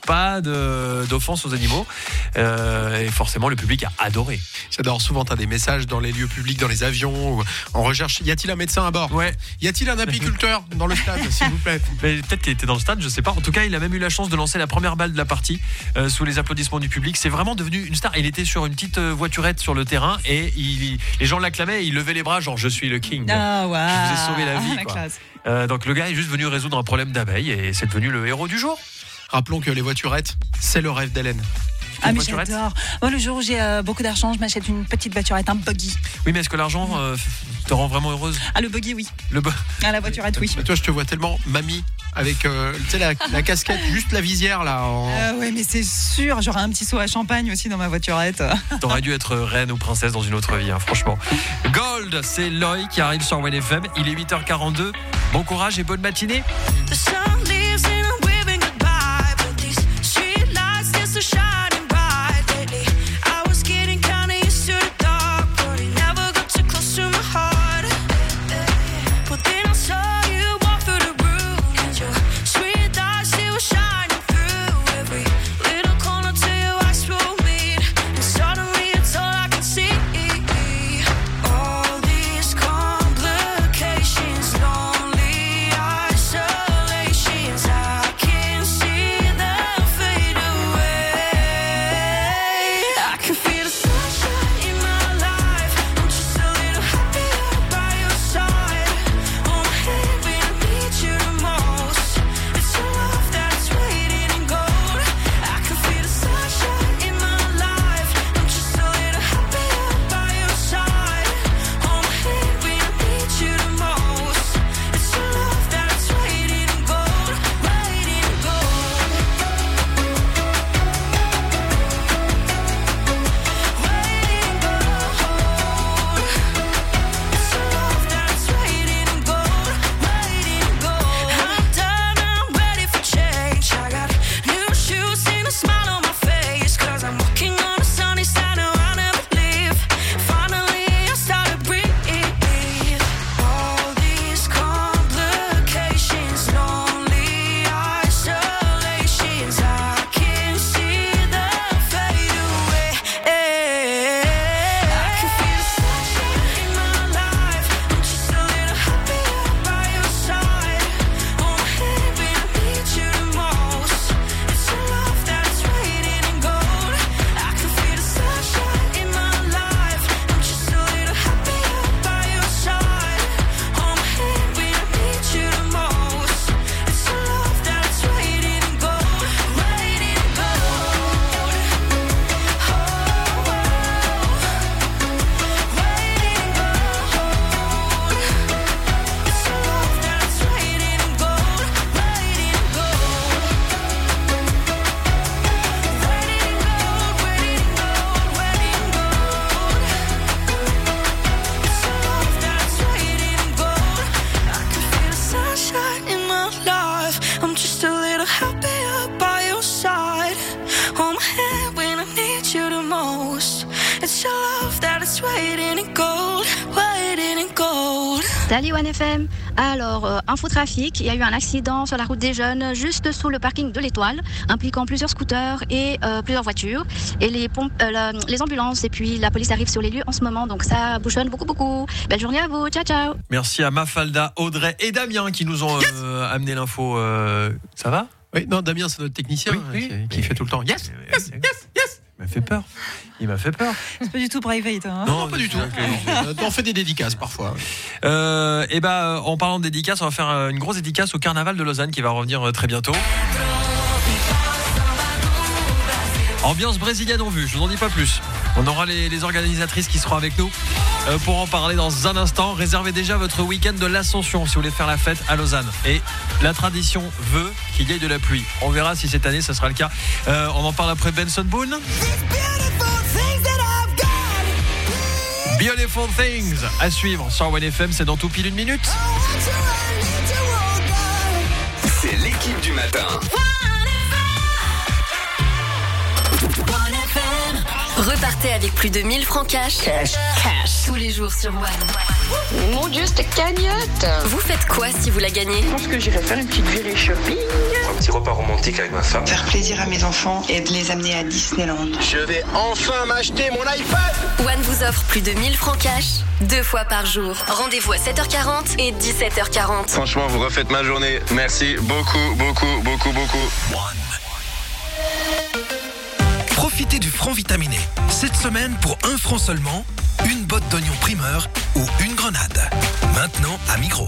pas d'offense aux animaux. Et forcément, le public a adoré. J'adore. Souvent, tu as des messages dans les lieux publics, dans les avions, ou en recherche. Y a-t-il un médecin à bord ? Ouais. Y a-t-il un apiculteur dans le stade, s'il vous plaît ? Mais peut-être qu'il était dans le stade, je sais pas. En tout cas, il a même eu la chance de lancer la première balle de la partie sous les applaudissements du public. C'est vraiment devenu une star. Il était sur une petite voiturette sur le terrain et les gens l'acclamaient. Il levait les bras, genre je suis le king. Ah ouais. Je vous ai sauvé la vie. La quoi. classe. Donc le gars est juste venu résoudre un problème d'abeilles et c'est devenu le héros du jour. Rappelons que les voiturettes, c'est le rêve d'Hélène. Ah mais j'adore. Moi le jour où j'ai beaucoup d'argent, je m'achète une petite voiturette, un buggy. Oui, mais est-ce que l'argent te rend vraiment heureuse ? Ah le buggy oui. Ah la voiturette oui. Mais toi je te vois tellement mamie avec tu sais la casquette, juste la visière là. Ouais mais c'est sûr, j'aurai un petit seau à champagne aussi dans ma voiturette. T'aurais dû être reine ou princesse dans une autre vie, hein, franchement. Gold, c'est Loïc qui arrive sur WNFM. Il est 8h42. Bon courage et bonne matinée. Salut OneFM. Alors, infotrafic, il y a eu un accident sur la route des Jeunes, juste sous le parking de l'Étoile, impliquant plusieurs scooters et plusieurs voitures. Et les ambulances et puis la police arrivent sur les lieux en ce moment, donc ça bouchonne beaucoup. Belle journée à vous, ciao ciao. Merci à Mafalda, Audrey et Damien qui nous ont amené l'info. Ça va ? Oui, non, Damien c'est notre technicien qui fait tout le temps. Yes. Il m'a fait peur. C'est pas du tout private. Hein. Non, pas du tout. On fait des dédicaces parfois. Et en parlant de dédicaces, on va faire une grosse dédicace au Carnaval de Lausanne qui va revenir très bientôt. Ambiance brésilienne en vue, je vous en dis pas plus. On aura les organisatrices qui seront avec nous pour en parler dans un instant. Réservez déjà votre week-end de l'Ascension si vous voulez faire la fête à Lausanne. Et la tradition veut qu'il y ait de la pluie. On verra si cette année ça sera le cas. On en parle après Benson Boone. Beautiful Things à suivre sur OneFM, c'est dans tout pile une minute. C'est l'équipe du matin. Repartez avec plus de 1000 francs cash. Cash. Tous les jours sur One. Mon Dieu, c'était cagnotte. Vous faites quoi si vous la gagnez? Je pense que j'irai faire une petite virée shopping. Un petit repas romantique avec ma femme. Faire plaisir à mes enfants et de les amener à Disneyland. Je vais enfin m'acheter mon iPad. One vous offre plus de 1000 francs cash 2 fois par jour. Rendez-vous à 7h40 et 17h40. Franchement, vous refaites ma journée. Merci beaucoup, beaucoup, beaucoup, beaucoup. Profitez du franc vitaminé. Cette semaine, pour 1 franc seulement, une botte d'oignon primeur ou une grenade. Maintenant à Migros.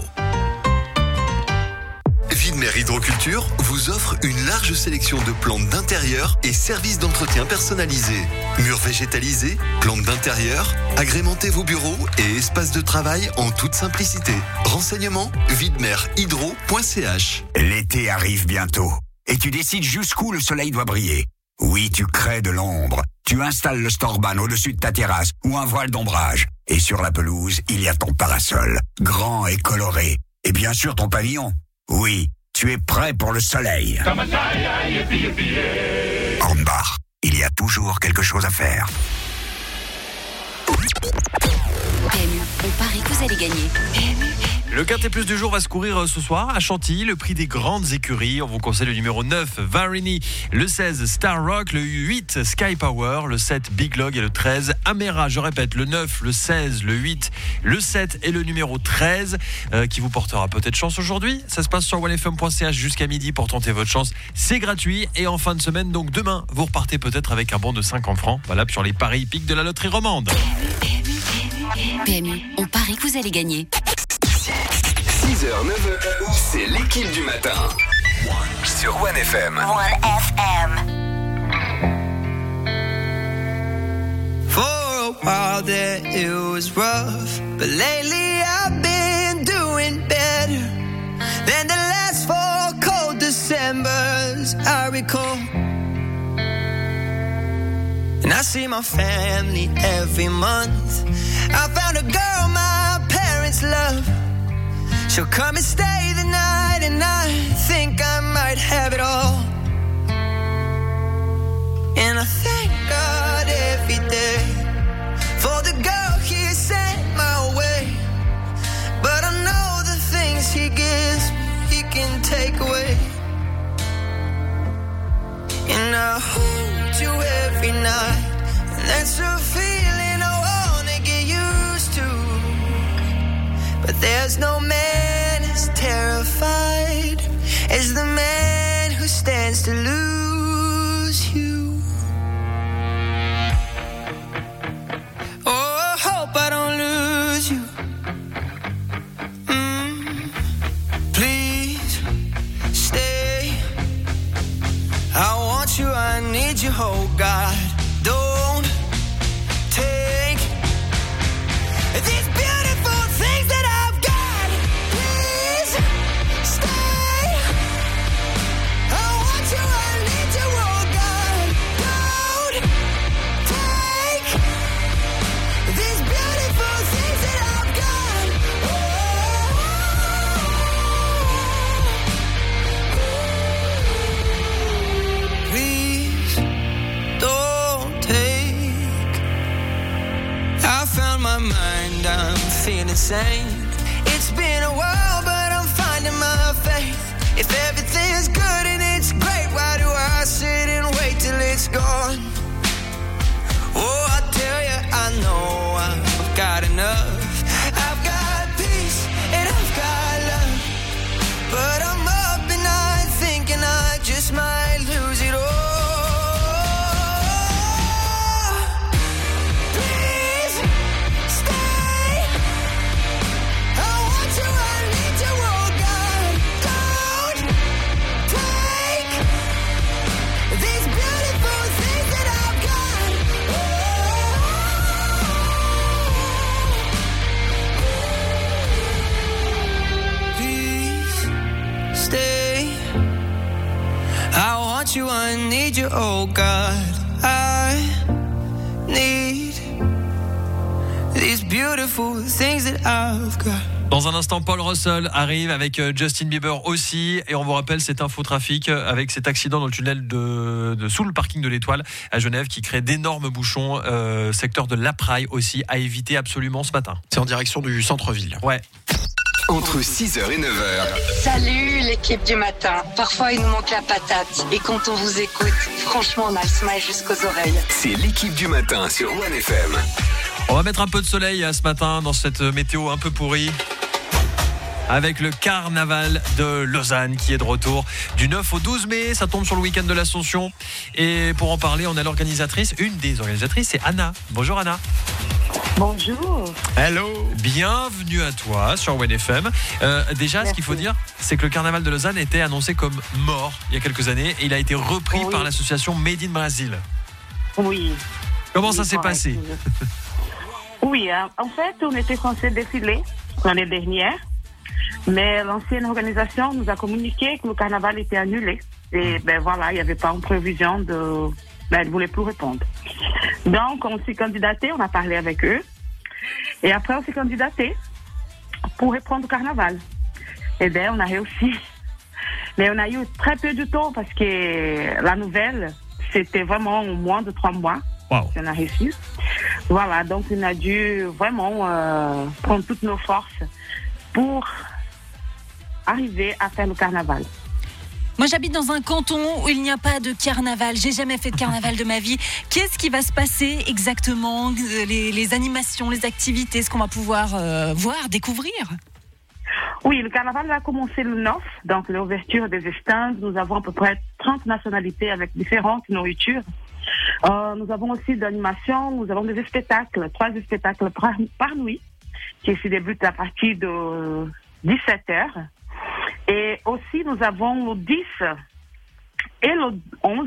Widmer Hydroculture vous offre une large sélection de plantes d'intérieur et services d'entretien personnalisés. Murs végétalisés, plantes d'intérieur, agrémentez vos bureaux et espaces de travail en toute simplicité. Renseignements, widmerhydro.ch. L'été arrive bientôt et tu décides jusqu'où le soleil doit briller. Oui, tu crées de l'ombre. Tu installes le Storban au-dessus de ta terrasse ou un voile d'ombrage. Et sur la pelouse, il y a ton parasol, grand et coloré. Et bien sûr ton pavillon. Oui, tu es prêt pour le soleil. Hornbach, il y a toujours quelque chose à faire. PMU, on parie que vous allez gagner. Le Quintet Plus du jour va se courir ce soir à Chantilly, le prix des grandes écuries. On vous conseille le numéro 9, Varini, le 16, Star Rock, le 8, Sky Power, le 7, Big Log et le 13, Amera. Je répète, le 9, le 16, le 8, le 7 et le numéro 13 qui vous portera peut-être chance aujourd'hui. Ça se passe sur onefm.ch jusqu'à midi pour tenter votre chance. C'est gratuit et en fin de semaine, donc demain, vous repartez peut-être avec un bon de 50 francs. Voilà, sur les paris hippiques de la loterie romande. PMU, on parie que vous allez gagner. 6h, 9h, c'est l'équipe du matin. Sur One FM. One FM. For a while there it was rough, but lately I've been doing better than the last 4 cold Decembers I recall. And I see my family every month. I found a girl my parents love. She'll come and stay the night, and I think I might have it all. And I thank God every day for the girl He sent my way. But I know the things He gives me, He can take away. And I hold you every night, and that's a feeling I wanna get used to. But there's no man as terrified as the man who stands to lose you. Oh, I hope I don't lose you. Please stay. I want you, I need you, oh God. Don't take these beautiful things that I've got. Please stay. I want you, I need you, oh God. Don't take these beautiful things that I've got. Please don't take. I found my mind, I'm feeling sane. It's been a while, but I'm finding my faith. If everything's good and it's great, why do I sit and wait till it's gone? Oh, I tell you, I know I've got enough. I've got peace and I've got love. But I'm up at night thinking I just might lose it all. Please stay. I want you, I need you, oh God. Don't take these beautiful things that I've got. Please stay. I want you, I need you, oh God. I need these beautiful things that I've got. Dans un instant, Paul Russell arrive avec Justin Bieber aussi. Et on vous rappelle cet infotrafic avec cet accident dans le tunnel de sous le parking de l'Étoile à Genève qui crée d'énormes bouchons. Secteur de Lapraille aussi à éviter absolument ce matin. C'est en direction du centre-ville. Ouais. Entre 6h et 9h. Salut l'équipe du matin. Parfois il nous manque la patate. Et quand on vous écoute, franchement on a le smile jusqu'aux oreilles. C'est l'équipe du matin sur One FM. On va mettre un peu de soleil ce matin dans cette météo un peu pourrie. Avec le carnaval de Lausanne qui est de retour du 9 au 12 mai. Ça tombe sur le week-end de l'Ascension. Et pour en parler, on a l'organisatrice, une des organisatrices, c'est Anna. Bonjour Anna. Bonjour. Hello. Bienvenue à toi sur One FM. Déjà, ce qu'il faut dire, c'est que le carnaval de Lausanne était annoncé comme mort il y a quelques années. Et il a été repris par l'association Made in Brazil. Oui. Comment ça s'est passé? Oui, en fait, on était censé défiler l'année dernière. Mais l'ancienne organisation nous a communiqué que le carnaval était annulé. Et ben voilà, il n'y avait pas en prévision de... Ben, elle ne voulait plus répondre. Donc, on s'est candidaté, on a parlé avec eux. Et après, on s'est candidaté pour reprendre le carnaval. Et bien, on a réussi. Mais on a eu très peu de temps parce que la nouvelle, c'était vraiment en moins de 3 mois qu'on a réussi. Voilà, donc on a dû vraiment prendre toutes nos forces pour arriver à faire le carnaval. Moi, j'habite dans un canton où il n'y a pas de carnaval. J'ai jamais fait de carnaval de ma vie. Qu'est-ce qui va se passer exactement? Les animations, les activités, ce qu'on va pouvoir voir, découvrir? Oui, le carnaval va commencer le 9, donc l'ouverture des stands. Nous avons à peu près 30 nationalités avec différentes nourritures. Nous avons aussi de l'animation, nous avons des spectacles, 3 spectacles par nuit, qui se débutent à partir de 17h. Et aussi, nous avons le 10 et le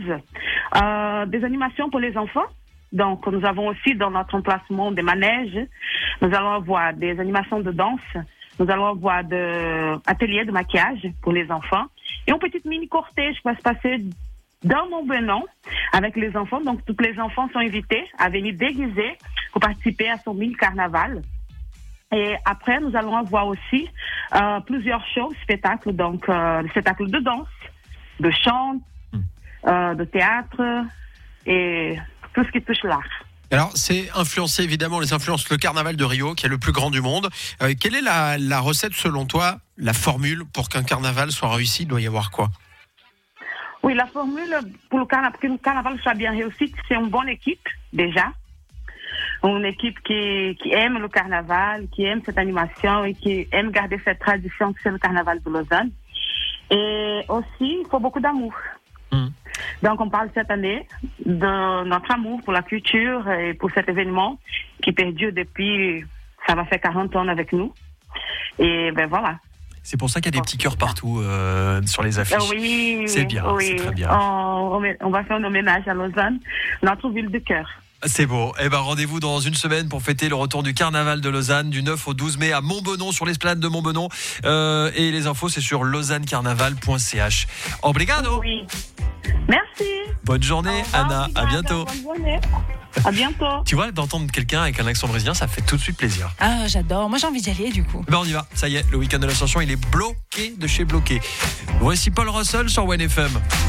11 des animations pour les enfants. Donc, nous avons aussi dans notre emplacement des manèges. Nous allons avoir des animations de danse. Nous allons avoir des ateliers de maquillage pour les enfants. Et un petit mini-cortège qui va se passer dans Montbenon avec les enfants. Donc, tous les enfants sont invités à venir déguisés pour participer à son mini-carnaval. Et après, nous allons avoir aussi plusieurs shows, spectacles, donc des spectacles de danse, de chant, de théâtre et tout ce qui touche l'art. Alors, c'est influencé évidemment, les influences, le carnaval de Rio, qui est le plus grand du monde. Quelle est la recette selon toi, la formule pour qu'un carnaval soit réussi? Il doit y avoir quoi? Oui, la formule pour que le carnaval soit bien réussi, c'est une bonne équipe déjà. Une équipe qui aime le carnaval, qui aime cette animation et qui aime garder cette tradition que c'est le carnaval de Lausanne. Et aussi, il faut beaucoup d'amour. Donc, on parle cette année de notre amour pour la culture et pour cet événement qui perdure depuis, ça va faire 40 ans avec nous. Et ben voilà. C'est pour ça qu'il y a des petits cœurs partout sur les affiches. Oui, c'est bien, c'est très bien. On va faire un hommage à Lausanne, notre ville de cœur. C'est beau. Eh ben, rendez-vous dans une semaine pour fêter le retour du carnaval de Lausanne du 9 au 12 mai à Montbenon, sur l'esplanade de Montbenon. Et les infos, c'est sur lausannecarnaval.ch. Obrigado. Oui. Merci. Bonne journée, Anna. À bientôt. Bonne journée. À bientôt. Tu vois, d'entendre quelqu'un avec un accent brésilien, ça fait tout de suite plaisir. Ah, j'adore. Moi, j'ai envie d'y aller, du coup. Ben, on y va. Ça y est, le week-end de l'Ascension, il est bloqué de chez bloqué. Voici Paul Russell sur One FM.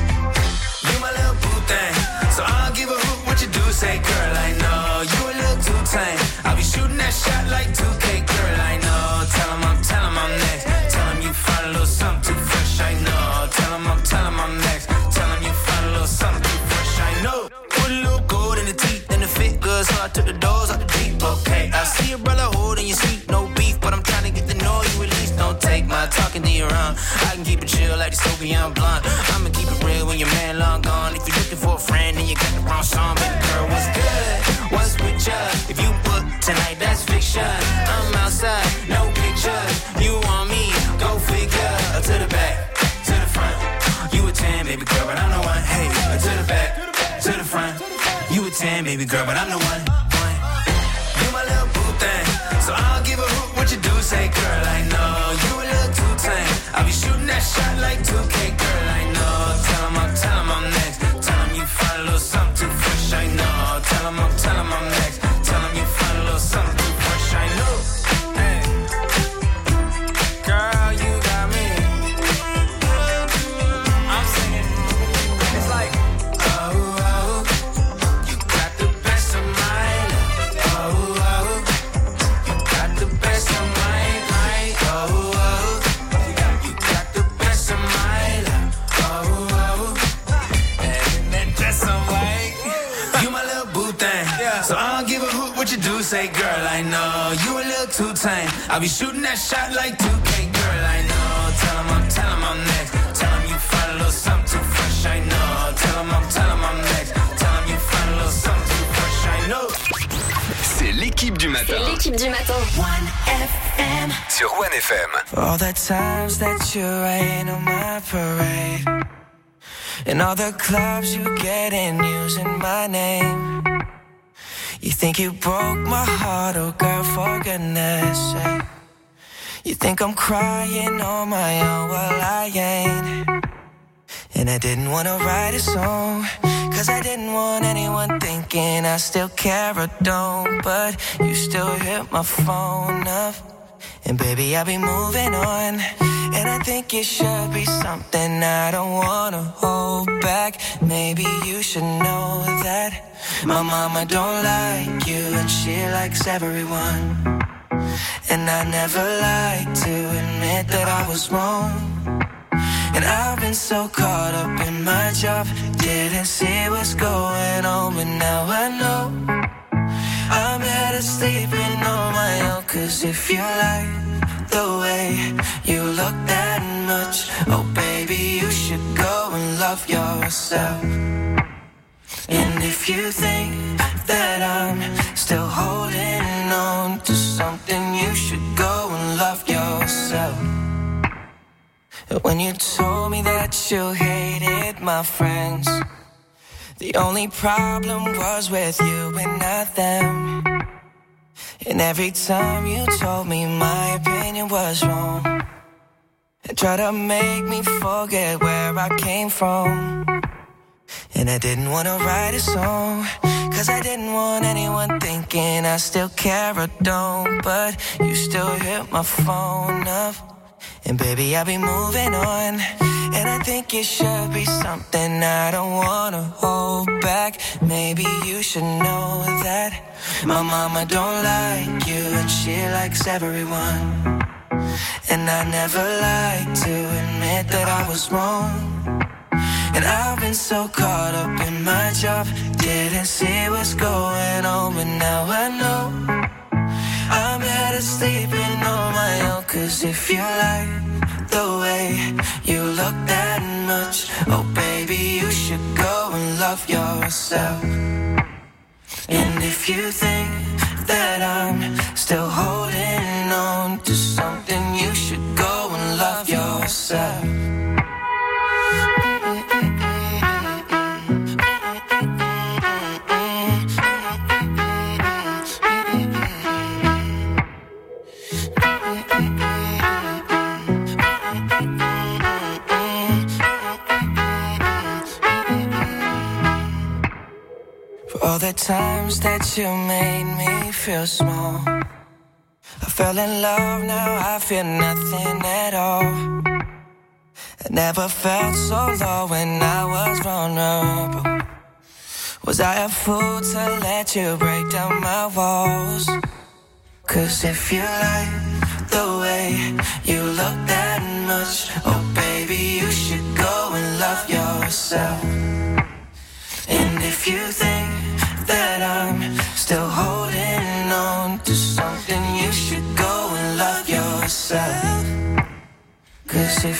So I'll give a hoot what you do, say girl, I know you a little too tame. I'll be shooting that shot like 2K, girl, I know. Tell him I'm next. Tell him you find a little something too fresh, I know. Tell him I'm next. Tell him you find a little something too fresh, I know. Put a little gold in the teeth and the fit good, so I took the doors out the deep, okay. I see your brother holding your seat, no beef, but I'm trying to get to know you at least. Don't take my talking to your own. I can keep it chill like the Soviet blunt. I'ma keep it real when your man long gone. If you're looking for a friend and you got the wrong song, baby girl, what's good? What's with ya? If you book tonight, that's fiction. I'm outside, no pictures. You want me? Go figure. To the back, to the front. You a 10, baby girl, but I'm the one. Hey, to the back, to the front. You a 10, baby girl, but I'm the one. You my little boo thing, so I'll give a hoot what you do. Say, girl, I know you a little too tame. I'll be shooting that shot like 2K, girl, I know. Tell him I'm next. Tell him you find a little something too fresh, I know. Tell him I'm next. Tell him you find a little something too fresh, I know. Hey. people say, girl, I know you a little too tame. I'll be shooting that shot like 2K, girl, I know. Tell 'em I'm next. Tell 'em you find a little something too fresh, I know. Tell 'em I'm next. Tell 'em you find a little something too fresh, I know. C'est l'équipe du matin. C'est l'équipe du matin. 1FM. Sur 1FM. For all the times that you rain on my parade, and all the clubs you get in using my name. You think you broke my heart, oh girl, for goodness sake. You think I'm crying on my own, well I ain't. And I didn't wanna write a song, cause I didn't want anyone thinking I still care or don't. But you still hit my phone up, and baby I'll be moving on. And I think it should be something I don't wanna hold back. Maybe you should know that my mama don't like you, and she likes everyone. And I never like to admit that I was wrong. And I've been so caught up in my job, didn't see what's going on, but now I know I'm better sleeping on my own. Cause if you like the way you look that much, oh baby, you should go and love yourself. And if you think that I'm still holding on to something, you should go and love yourself. When you told me that you hated my friends, the only problem was with you and not them. And every time you told me my opinion was wrong, and tried to make me forget where I came from. And I didn't want to write a song, cause I didn't want anyone thinking I still care or don't. But you still hit my phone up, and baby I'll be moving on. And I think it should be something I don't wanna hold back. Maybe you should know that my mama don't like you, and she likes everyone. And I never like to admit that I was wrong. And I've been so caught up in my job, didn't see what's going on, but now I know I'm better sleeping on my own. Cause if you like the way you look that much, oh baby, you should go and love yourself. And if you think that I'm still holding on to something, you should go and love yourself. All the times that you made me feel small, I fell in love, now I feel nothing at all. I never felt so low when I was vulnerable. Was I a fool to let you break down my walls? Cause if you like the way you look that much, oh baby, you should go and love yourself. And if you think that I'm still holding on to something, you should go and love yourself. Cause if